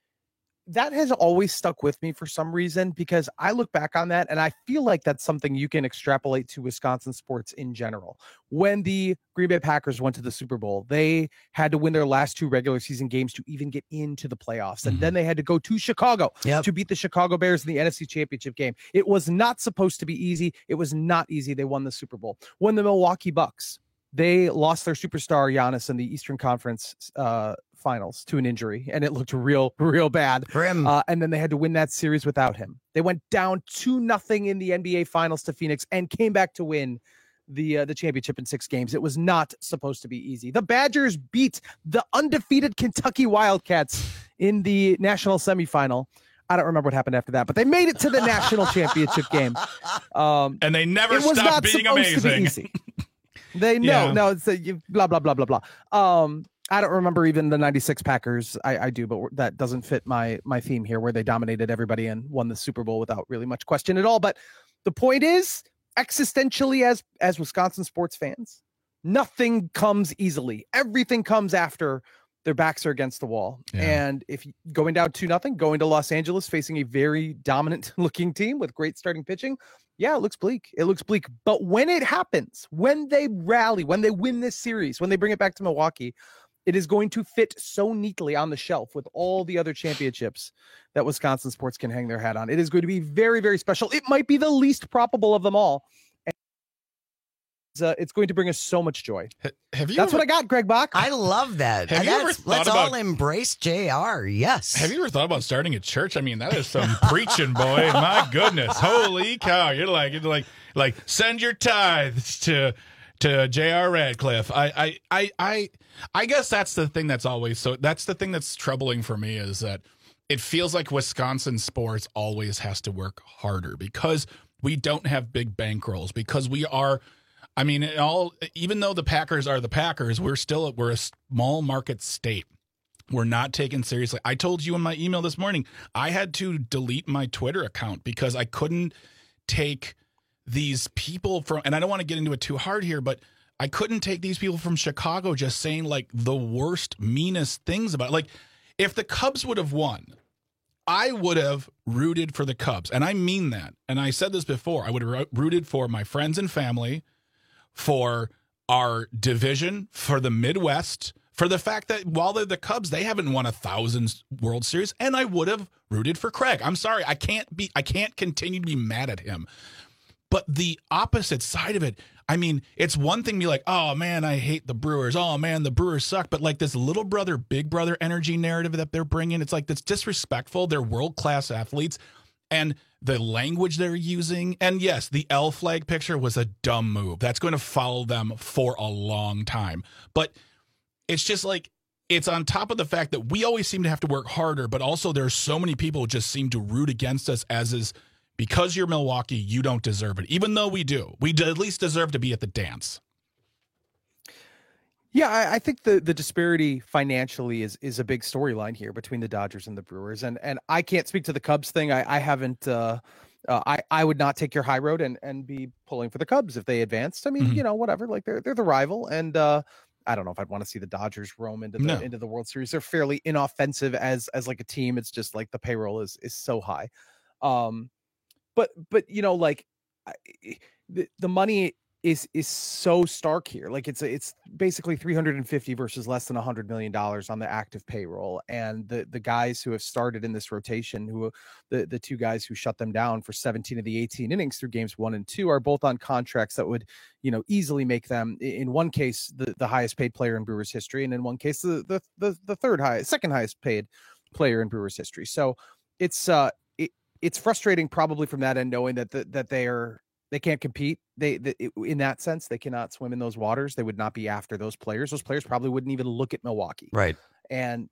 That has always stuck with me for some reason, because I look back on that and I feel like that's something you can extrapolate to Wisconsin sports in general. When the Green Bay Packers went to the Super Bowl, they had to win their last two regular season games to even get into the playoffs. And mm-hmm. then they had to go to Chicago yep. to beat the Chicago Bears in the N F C Championship game. It was not supposed to be easy. It was not easy. They won the Super Bowl. When the Milwaukee Bucks, they lost their superstar Giannis in the Eastern Conference uh, Finals to an injury, and it looked real, real bad for him. Uh, and then they had to win that series without him. They went down two nothing in the N B A Finals to Phoenix and came back to win the uh, the championship in six games. It was not supposed to be easy. The Badgers beat the undefeated Kentucky Wildcats in the national semifinal. I don't remember what happened after that, but they made it to the national championship game. Um, and they never stopped being amazing. Be they no, yeah. no, it's a, you, blah, blah, blah, blah, blah. Um, I don't remember even the ninety-six Packers. I, I do, but that doesn't fit my my theme here, where they dominated everybody and won the Super Bowl without really much question at all. But the point is, existentially, as as Wisconsin sports fans, nothing comes easily. Everything comes after their backs are against the wall. Yeah. And if you, going down two nothing, going to Los Angeles, facing a very dominant looking team with great starting pitching, yeah, it looks bleak. It looks bleak. But when it happens, when they rally, when they win this series, when they bring it back to Milwaukee, it is going to fit so neatly on the shelf with all the other championships that Wisconsin sports can hang their hat on. It is going to be very, very special. It might be the least probable of them all. uh, it's going to bring us so much joy. Have you? That's ever, what I got, Greg Bach. I love that. Have you That's, ever thought let's about, all embrace J R. Yes. Have you ever thought about starting a church? I mean, that is some preaching, boy. My goodness, holy cow! You're like, you're like, like send your tithes to to J R. Radcliffe. I, I, I, I, I guess that's the thing that's always so. That's the thing that's troubling for me is that it feels like Wisconsin sports always has to work harder because we don't have big bankrolls because we are. I mean, it all even though the Packers are the Packers, we're still we're a small market state. We're not taken seriously. I told you in my email this morning, I had to delete my Twitter account because I couldn't take these people from, and I don't want to get into it too hard here, but I couldn't take these people from Chicago just saying like the worst, meanest things about it. Like if the Cubs would have won, I would have rooted for the Cubs. And I mean that. And I said this before, I would have rooted for my friends and family, for our division, for the Midwest, for the fact that while they're the Cubs, they haven't won a thousand World Series, and I would have rooted for Craig. I'm sorry, I can't be, I can't continue to be mad at him. But the opposite side of it, I mean, it's one thing to be like, oh man, I hate the Brewers. Oh man, the Brewers suck. But like this little brother, big brother energy narrative that they're bringing, it's like that's disrespectful. They're world-class athletes. And the language they're using, and yes, the L flag picture was a dumb move. That's going to follow them for a long time. But it's just like, it's on top of the fact that we always seem to have to work harder, but also there's so many people who just seem to root against us as is, because you're Milwaukee, you don't deserve it. Even though we do. We at least deserve to be at the dance. Yeah, I, I think the, the disparity financially is is a big storyline here between the Dodgers and the Brewers. And and I can't speak to the Cubs thing. I, I haven't uh, uh, I, I would not take your high road and, and be pulling for the Cubs if they advanced. I mean, mm-hmm. you know, whatever. Like they're they're the rival. And uh, I don't know if I'd want to see the Dodgers roam into the no. into the World Series. They're fairly inoffensive as as like a team. It's just like the payroll is is so high. Um, but but you know, like I, the the money is is so stark here. Like it's it's basically three hundred fifty versus less than one hundred million dollars on the active payroll. And the the guys who have started in this rotation, who the the two guys who shut them down for seventeen of the eighteen innings through games one and two, are both on contracts that would, you know, easily make them, in one case, the, the highest paid player in Brewers history, and in one case, the the the, the third highest, second highest paid player in Brewers history. So it's uh it, it's frustrating probably from that end, knowing that the, that they are They can't compete. They, they, in that sense, they cannot swim in those waters. They would not be after those players. Those players probably wouldn't even look at Milwaukee. Right. And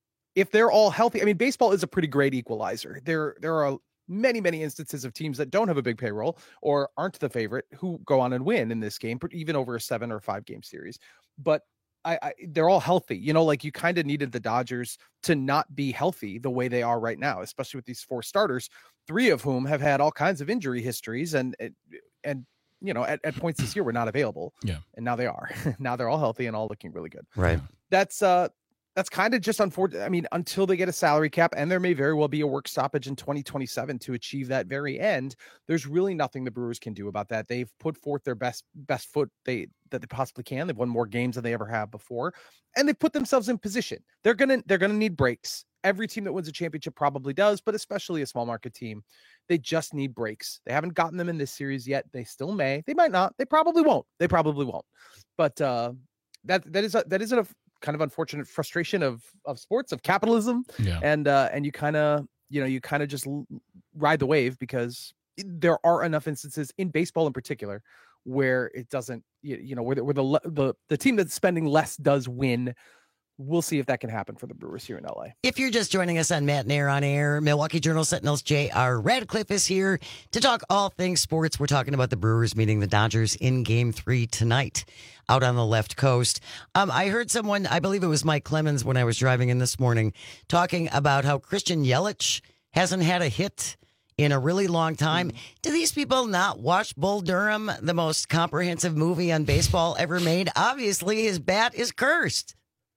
if they're all healthy, I mean, baseball is a pretty great equalizer. There, there are many, many instances of teams that don't have a big payroll or aren't the favorite who go on and win in this game, even over a seven or five game series. But I, I they're all healthy. You know, like you kind of needed the Dodgers to not be healthy the way they are right now, especially with these four starters, three of whom have had all kinds of injury histories and, and, you know, at, at points this year were not available. Yeah. And now they are. Now they're all healthy and all looking really good. Right. That's uh that's kind of just unfortunate. I mean, until they get a salary cap, and there may very well be a work stoppage in twenty twenty-seven to achieve that very end, there's really nothing the Brewers can do about that. They've put forth their best best foot they that they possibly can. They've won more games than they ever have before, and they've put themselves in position. They're gonna they're gonna need breaks. Every team that wins a championship probably does, but especially a small market team, they just need breaks. They haven't gotten them in this series yet. They still may. They might not. They probably won't. They probably won't. But uh, that that is a, that is a kind of unfortunate frustration of of sports, of capitalism. Yeah. And uh, and you kind of you know you kind of just l- ride the wave, because there are enough instances in baseball in particular where it doesn't you, you know where the, where the the the team that's spending less does win. We'll see if that can happen for the Brewers here in L A. If you're just joining us on Matt and Air on Air, Milwaukee Journal Sentinel's J R. Radcliffe is here to talk all things sports. We're talking about the Brewers meeting the Dodgers in Game Three tonight out on the left coast. Um, I heard someone, I believe it was Mike Clemens, when I was driving in this morning, talking about how Christian Yelich hasn't had a hit in a really long time. Do these people not watch Bull Durham, the most comprehensive movie on baseball ever made? Obviously, his bat is cursed.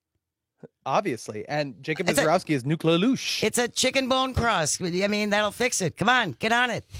Obviously. And Jacob Mizorowski is Nuclear Lush. It's a chicken bone cross. I mean, that'll fix it. Come on, get on it.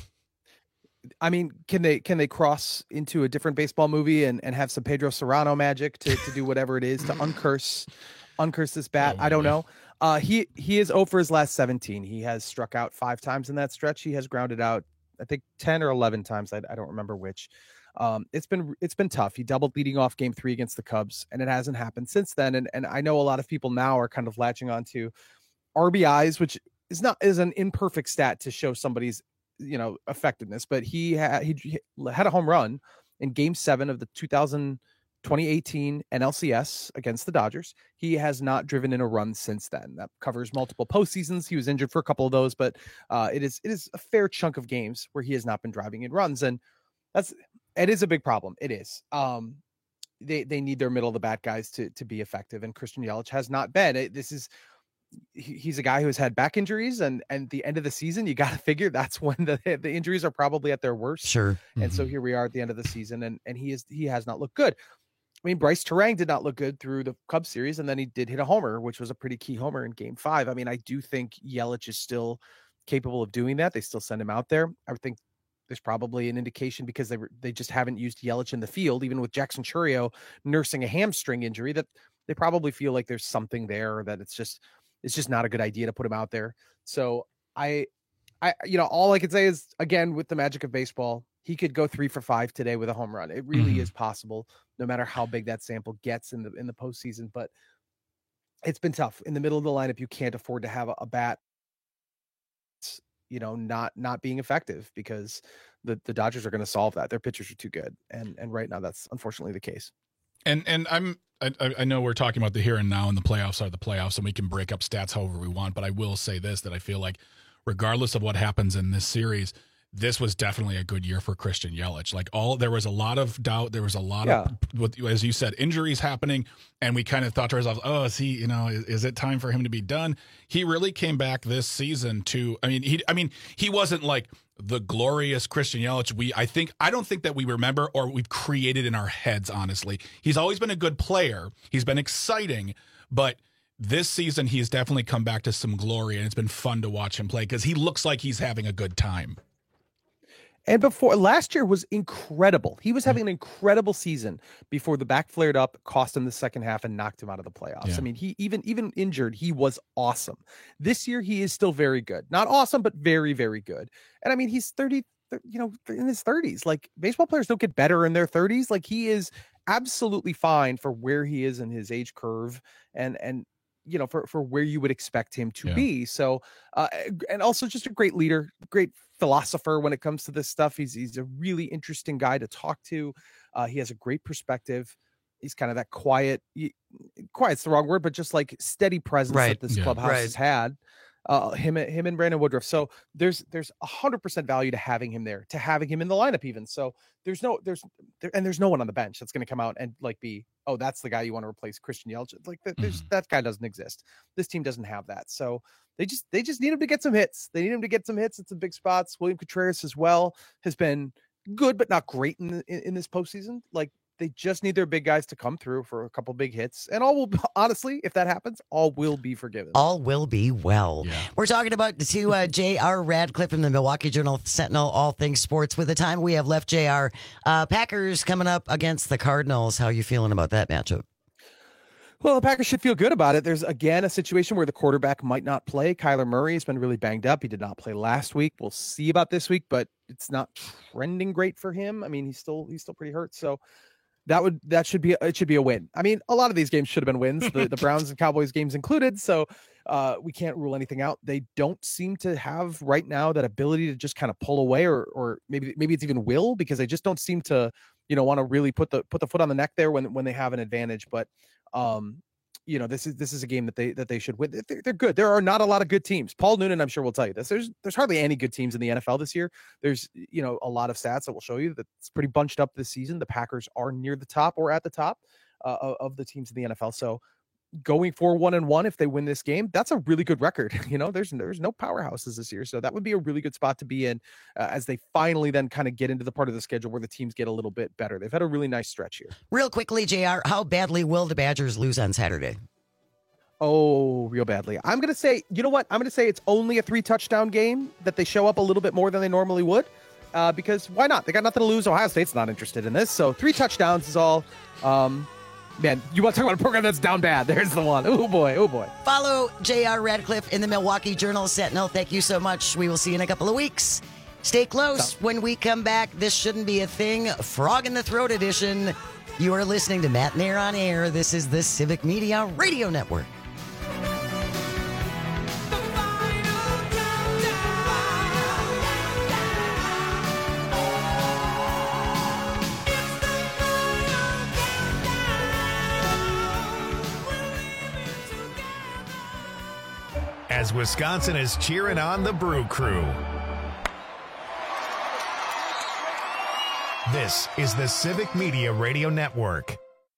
I mean, can they can they cross into a different baseball movie and, and have some Pedro Serrano magic to, to do whatever it is to uncurse uncurse this bat? Oh, I don't know. Uh, he he is zero for his last seventeen. He has struck out five times in that stretch. He has grounded out I think ten or eleven times. I, I don't remember which. Um, it's been it's been tough. He doubled leading off game three against the Cubs, and it hasn't happened since then. And and I know a lot of people now are kind of latching onto R B Is, which is not is an imperfect stat to show somebody's you know effectiveness. But he had he, he had a home run in Game Seven of the two thousand twenty eighteen N L C S against the Dodgers. He has not driven in a run since then. That covers multiple postseasons. He was injured for a couple of those, but uh, it is it is a fair chunk of games where he has not been driving in runs, and that's it is a big problem. It is. Um, they they need their middle of the bat guys to to be effective, and Christian Yelich has not been. It, this is he, he's a guy who has had back injuries, and and the end of the season, you got to figure that's when the the injuries are probably at their worst. Sure. And mm-hmm. so here we are at the end of the season, and and he is he has not looked good. I mean, Bryce Terang did not look good through the Cubs series, and then he did hit a homer, which was a pretty key homer in Game Five. I mean, I do think Yelich is still capable of doing that. They still send him out there. I think there's probably an indication because they were, they just haven't used Yelich in the field, even with Jackson Chourio nursing a hamstring injury, that they probably feel like there's something there, that it's just it's just not a good idea to put him out there. So I, I you know, all I can say is, again, with the magic of baseball, he could go three for five today with a home run. It really mm-hmm. is possible, no matter how big that sample gets in the in the postseason. But it's been tough in the middle of the lineup. You can't afford to have a, a bat, you know, not not being effective, because the, the Dodgers are going to solve that. Their pitchers are too good, and and right now that's unfortunately the case. And and I'm I, I know we're talking about the here and now, and the playoffs are the playoffs, and we can break up stats however we want. But I will say this, that I feel like regardless of what happens in this series, this was definitely a good year for Christian Yelich. Like all, there was a lot of doubt. There was a lot yeah. of, as you said, injuries happening. And we kind of thought to ourselves, oh, is he, you know, is, is it time for him to be done? He really came back this season to, I mean, he, I mean, he wasn't like the glorious Christian Yelich. We, I think, I don't think that we remember or we've created in our heads, honestly. He's always been a good player. He's been exciting, but this season he's definitely come back to some glory, and it's been fun to watch him play because he looks like he's having a good time. And before, last year was incredible. He was having an incredible season before the back flared up, cost him the second half, and knocked him out of the playoffs. Yeah. I mean, he even even injured, he was awesome. This year, he is still very good. Not awesome, but very, very good. And I mean, he's thirty, you know, in his thirties. Like, baseball players don't get better in their thirties. Like, he is absolutely fine for where he is in his age curve, and and you know, for for where you would expect him to yeah. be. So, uh, and also just a great leader, great philosopher when it comes to this stuff. He's he's a really interesting guy to talk to. Uh, he has a great perspective. He's kind of that quiet, quiet's the wrong word, but just like steady presence right. that this yeah. clubhouse right. has had. Uh, him, him and Brandon Woodruff. So there's there's a hundred percent value to having him there, to having him in the lineup even. So there's no there's there, and there's no one on the bench that's going to come out and like be, oh, that's the guy you want to replace Christian Yelich. Like that, there's mm-hmm. that guy doesn't exist. This team doesn't have that. So they just they just need him to get some hits. They need him to get some hits at some big spots. William Contreras as well has been good but not great in in, in this postseason. Like, they just need their big guys to come through for a couple big hits, and all will, honestly, if that happens, all will be forgiven. All will be well. Yeah. We're talking about to uh, J R Radcliffe from the Milwaukee Journal Sentinel, all things sports. With the time we have left, J R, uh, Packers coming up against the Cardinals. How are you feeling about that matchup? Well, the Packers should feel good about it. There's, again, a situation where the quarterback might not play. Kyler Murray has been really banged up. He did not play last week. We'll see about this week, but it's not trending great for him. I mean, he's still he's still pretty hurt, so That would that should be it should be a win. I mean, a lot of these games should have been wins, the, the Browns and Cowboys games included. So uh, we can't rule anything out. They don't seem to have right now that ability to just kind of pull away, or or maybe maybe it's even will, because they just don't seem to, you know, want to really put the put the foot on the neck there when when they have an advantage. But um, you know, this is this is a game that they that they should win. They're, they're good. There are not a lot of good teams. Paul Noonan, I'm sure, will tell you this. There's there's hardly any good teams in the N F L this year. There's, you know, a lot of stats that will show you that it's pretty bunched up this season. The Packers are near the top or at the top uh, of the teams in the N F L. So going for one and one, if they win this game, that's a really good record. You know, there's there's no powerhouses this year, so that would be a really good spot to be in uh, as they finally then kind of get into the part of the schedule where the teams get a little bit better. They've had a really nice stretch here. Real quickly, J R, how badly will the Badgers lose on Saturday? Oh, real badly. I'm going to say, you know what? I'm going to say it's only a three touchdown game, that they show up a little bit more than they normally would, uh, because why not? They got nothing to lose. Ohio State's not interested in this. So three touchdowns is all. Um, man, you want to talk about a program that's down bad? There's the one. Oh, boy. Oh, boy. Follow J R Radcliffe in the Milwaukee Journal Sentinel. Thank you so much. We will see you in a couple of weeks. Stay close. When we come back, this shouldn't be a thing. Frog in the Throat edition. You are listening to Matt Nair on Air. This is the Civic Media Radio Network. As Wisconsin is cheering on the Brew Crew. This is the Civic Media Radio Network.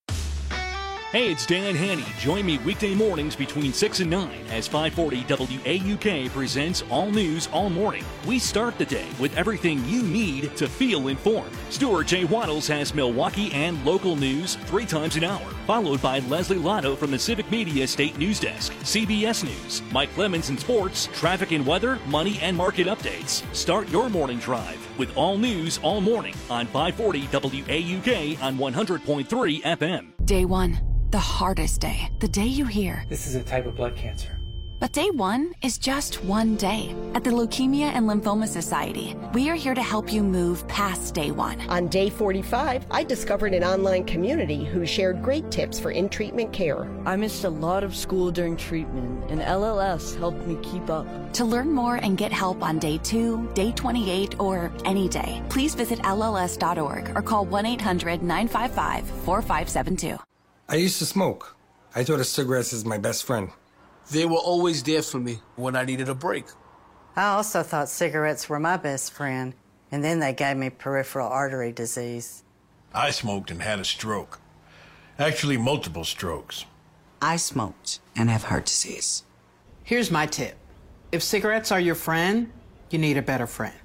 Hey, it's Dan Haney. Join me weekday mornings between six and nine as five forty W A U K presents All News All Morning. We start the day with everything you need to feel informed. Stuart J. Waddles has Milwaukee and local news three times an hour, followed by Leslie Lotto from the Civic Media State News Desk, C B S News, Mike Clemens in sports, traffic and weather, money and market updates. Start your morning drive with All News All Morning on five forty W A U K on one hundred point three F M. Day one. The hardest day, the day you hear, this is a type of blood cancer. But day one is just one day. At the Leukemia and Lymphoma Society, we are here to help you move past day one. On day forty-five, I discovered an online community who shared great tips for in-treatment care. I missed a lot of school during treatment, and L L S helped me keep up. To learn more and get help on day two, day twenty-eight, or any day, please visit L L S dot org or call one eight hundred nine five five four five seven two. I used to smoke. I thought a cigarette is my best friend. They were always there for me when I needed a break. I also thought cigarettes were my best friend, and then they gave me peripheral artery disease. I smoked and had a stroke. Actually, multiple strokes. I smoked and have heart disease. Here's my tip. If cigarettes are your friend, you need a better friend.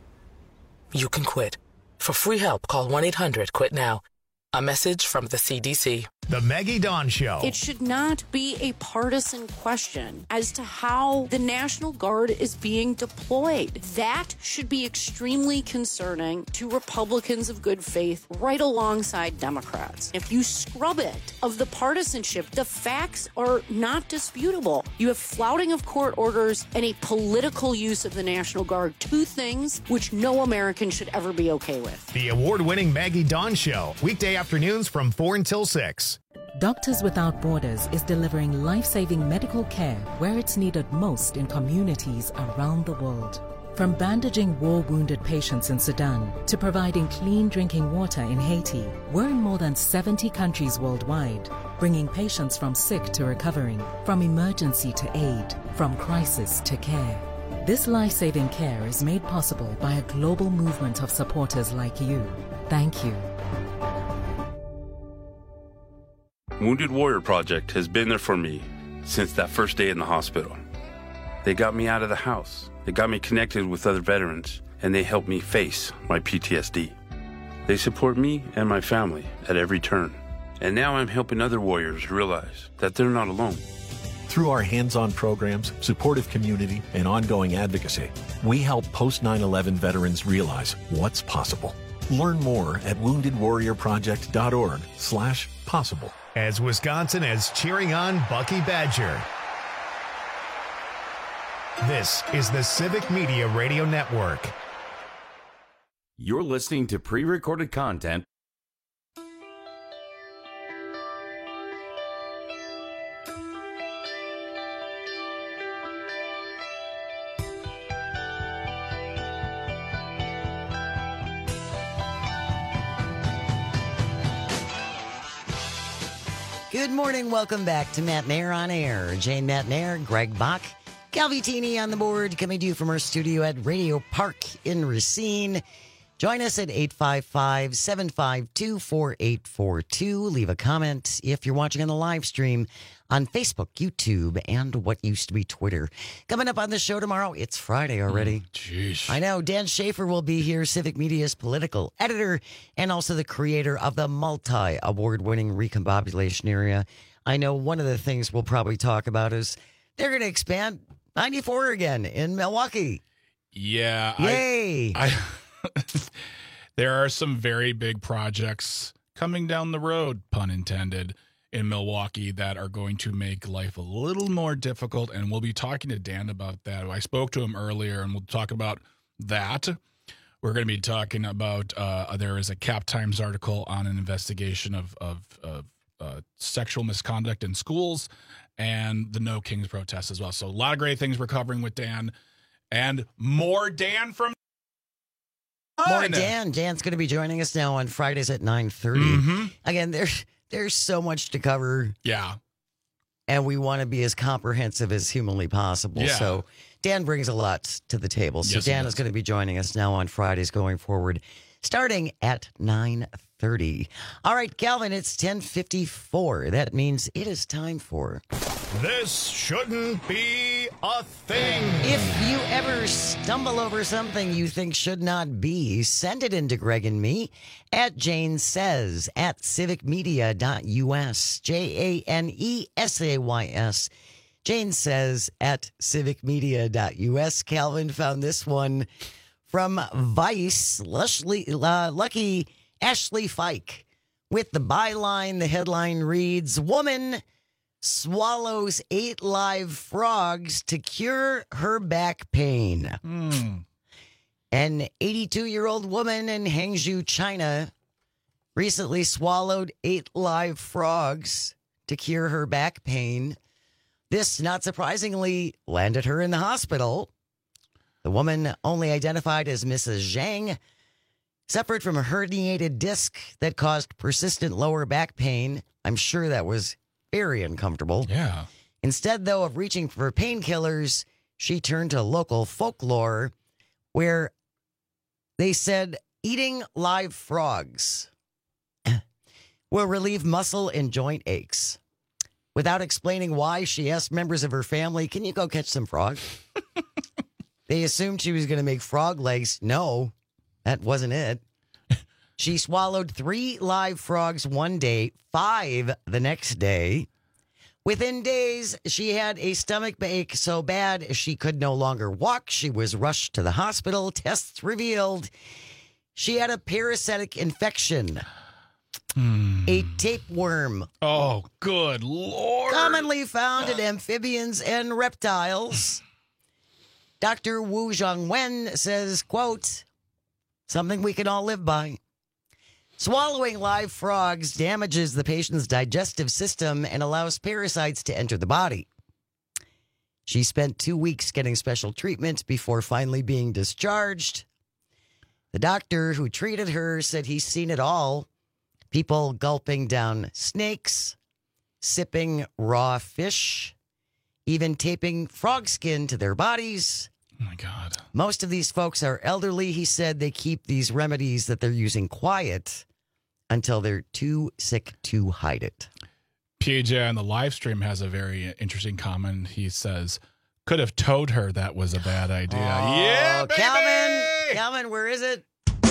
You can quit. For free help, call one eight hundred quit now. A message from the C D C. The Maggie Dawn Show. It should not be a partisan question as to how the National Guard is being deployed. That should be extremely concerning to Republicans of good faith right alongside Democrats. If you scrub it of the partisanship, the facts are not disputable. You have flouting of court orders and a political use of the National Guard, two things which no American should ever be okay with. The award-winning Maggie Dawn Show, weekday afternoons from four until six. Doctors Without Borders is delivering life-saving medical care where it's needed most in communities around the world. From bandaging war-wounded patients in Sudan to providing clean drinking water in Haiti, we're in more than seventy countries worldwide, bringing patients from sick to recovering, from emergency to aid, from crisis to care. This life-saving care is made possible by a global movement of supporters like you. Thank you. Wounded Warrior Project has been there for me since that first day in the hospital. They got me out of the house. They got me connected with other veterans, and they helped me face my P T S D. They support me and my family at every turn. And now I'm helping other warriors realize that they're not alone. Through our hands-on programs, supportive community, and ongoing advocacy, we help post nine eleven veterans realize what's possible. Learn more at wounded warrior project dot org slash possible. As Wisconsin is cheering on Bucky Badger. This is the Civic Media Radio Network. You're listening to pre-recorded content. Good morning. Welcome back to Matt Nair on Air. Jane Matt Nair, Greg Bach, Calvitini on the board, coming to you from our studio at Radio Park in Racine. Join us at eight five five, seven five two, four eight four two. Leave a comment if you're watching on the live stream on Facebook, YouTube, and what used to be Twitter. Coming up on the show tomorrow, it's Friday already. Jeez. I know. Dan Schaefer will be here, Civic Media's political editor, and also the creator of the multi-award-winning Recombobulation Area. I know one of the things we'll probably talk about is they're going to expand ninety-four again in Milwaukee. Yeah. Yay! I, I there are some very big projects coming down the road, pun intended, in Milwaukee that are going to make life a little more difficult, and we'll be talking to Dan about that. I spoke to him earlier, and we'll talk about that. We're going to be talking about, uh, there is a Cap Times article on an investigation of, of, of uh, sexual misconduct in schools and the No Kings protest as well. So a lot of great things we're covering with Dan, and more Dan from More Dan. Dan's going to be joining us now on Fridays at nine thirty. Mm-hmm. Again, there's, there's so much to cover. Yeah. And we want to be as comprehensive as humanly possible. Yeah. So Dan brings a lot to the table. So Yes, he Dan does. is going to be joining us now on Fridays going forward, starting at nine thirty. All right, Calvin, it's ten fifty-four. That means it is time for... This shouldn't be a thing. If you ever stumble over something you think should not be, send it in to Greg and me at Jane Says at civic media dot U S. J A N E S A Y S. Jane Says at civic media dot U S. Calvin found this one from Vice. Lushly, uh, lucky Ashley Fike with the byline. The headline reads, "Woman swallows eight live frogs to cure her back pain." Mm. An eighty-two-year-old woman in Hangzhou, China, recently swallowed eight live frogs to cure her back pain. This, not surprisingly, landed her in the hospital. The woman, only identified as Missus Zhang, suffered from a herniated disc that caused persistent lower back pain. I'm sure that was very uncomfortable. Yeah. Instead, though, of reaching for painkillers, she turned to local folklore where they said eating live frogs will relieve muscle and joint aches. Without explaining why, she asked members of her family, "Can you go catch some frogs?" They assumed she was going to make frog legs. No, that wasn't it. She swallowed three live frogs one day, five the next day. Within days, she had a stomach ache so bad she could no longer walk. She was rushed to the hospital. Tests revealed she had a parasitic infection, Mm. a tapeworm. Oh, good Lord. Commonly found in amphibians and reptiles. Doctor Wu Zhongwen says, quote, "Something we can all live by. Swallowing live frogs damages the patient's digestive system and allows parasites to enter the body." She spent two weeks getting special treatment before finally being discharged. The doctor who treated her said he's seen it all. People gulping down snakes, sipping raw fish, even taping frog skin to their bodies. Oh, my God. Most of these folks are elderly. He said they keep these remedies that they're using quiet until they're too sick to hide it. P J on the live stream has a very interesting comment. He says, "Could have told her that was a bad idea." Oh, yeah, baby! Calvin, Calvin, where is it?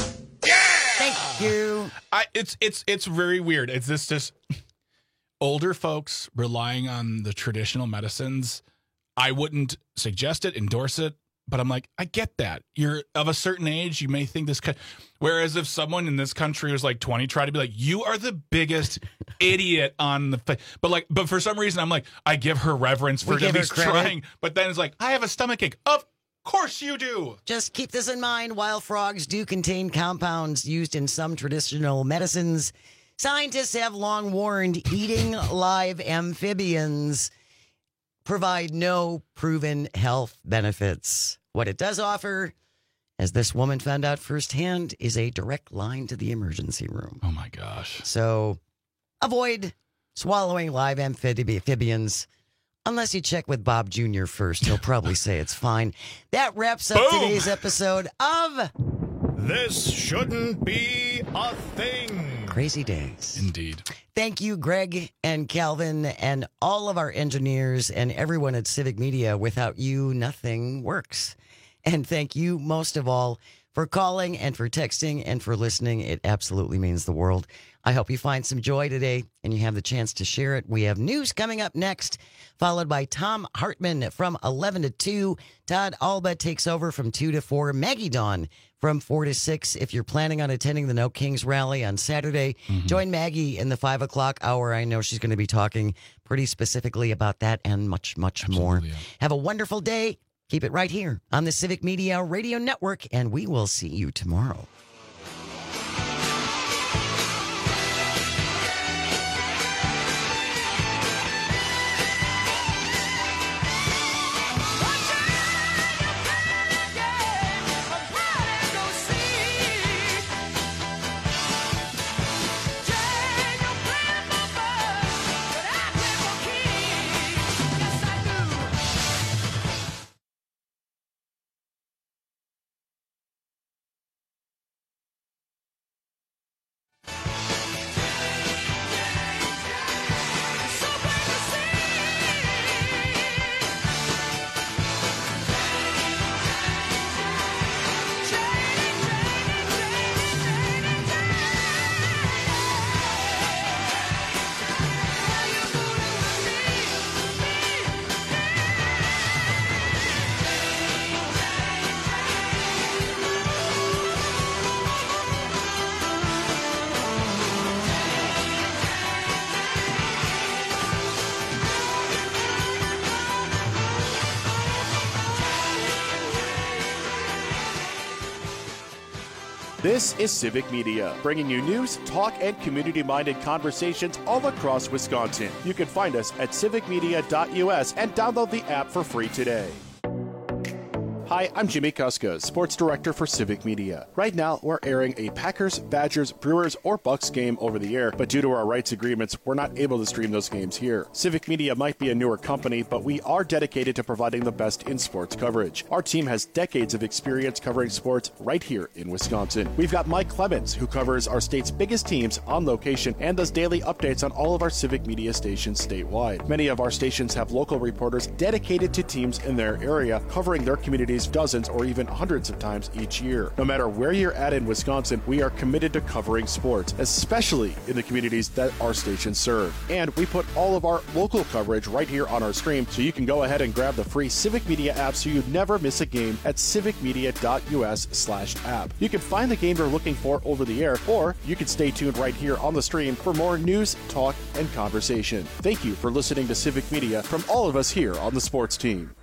Thank you. I, it's it's it's very weird. It's this just older folks relying on the traditional medicines. I wouldn't suggest it, endorse it, but I'm like, I get that. You're of a certain age, you may think this could. Whereas if someone in this country was like twenty, try to be like, you are the biggest idiot on the fa-. But like, but for some reason, I'm like, I give her reverence for We at give her least credit. trying. But then it's like, I have a stomach ache. Of course you do. Just keep this in mind. While frogs do contain compounds used in some traditional medicines, scientists have long warned eating live amphibians provide no proven health benefits. What it does offer, as this woman found out firsthand, is a direct line to the emergency room. Oh, my gosh. So avoid swallowing live amphibians. Unless you check with Bob Junior first, he'll probably say it's fine. That wraps up Boom. today's episode of This Shouldn't Be a Thing. Crazy Days. Indeed. Thank you, Greg and Calvin, and all of our engineers and everyone at Civic Media. Without you, nothing works. And thank you most of all for calling and for texting and for listening. It absolutely means the world. I hope you find some joy today and you have the chance to share it. We have news coming up next, followed by Tom Hartman from eleven to two. Todd Alba takes over from two to four. Maggie Dawn from four to six. If you're planning on attending the No Kings rally on Saturday, Mm-hmm. join Maggie in the five o'clock hour. I know she's going to be talking pretty specifically about that and much, much more. yeah. Have a wonderful day. Keep it right here on the Civic Media Radio Network, and we will see you tomorrow. This is Civic Media, bringing you news, talk, and community-minded conversations all across Wisconsin. You can find us at civic media dot U S and download the app for free today. Hi, I'm Jimmy Kuska, Sports Director for Civic Media. Right now, we're airing a Packers, Badgers, Brewers, or Bucks game over the air, but due to our rights agreements, we're not able to stream those games here. Civic Media might be a newer company, but we are dedicated to providing the best in sports coverage. Our team has decades of experience covering sports right here in Wisconsin. We've got Mike Clemens, who covers our state's biggest teams on location and does daily updates on all of our Civic Media stations statewide. Many of our stations have local reporters dedicated to teams in their area, covering their communities dozens or even hundreds of times each year. No matter where you're at in Wisconsin, we are committed to covering sports, especially in the communities that our stations serve. And we put all of our local coverage right here on our stream, so you can go ahead and grab the free Civic Media app so you never miss a game at civic media dot U S slash app. You can find the game you're looking for over the air, or you can stay tuned right here on the stream for more news, talk, and conversation. Thank you for listening to Civic Media from all of us here on the sports team.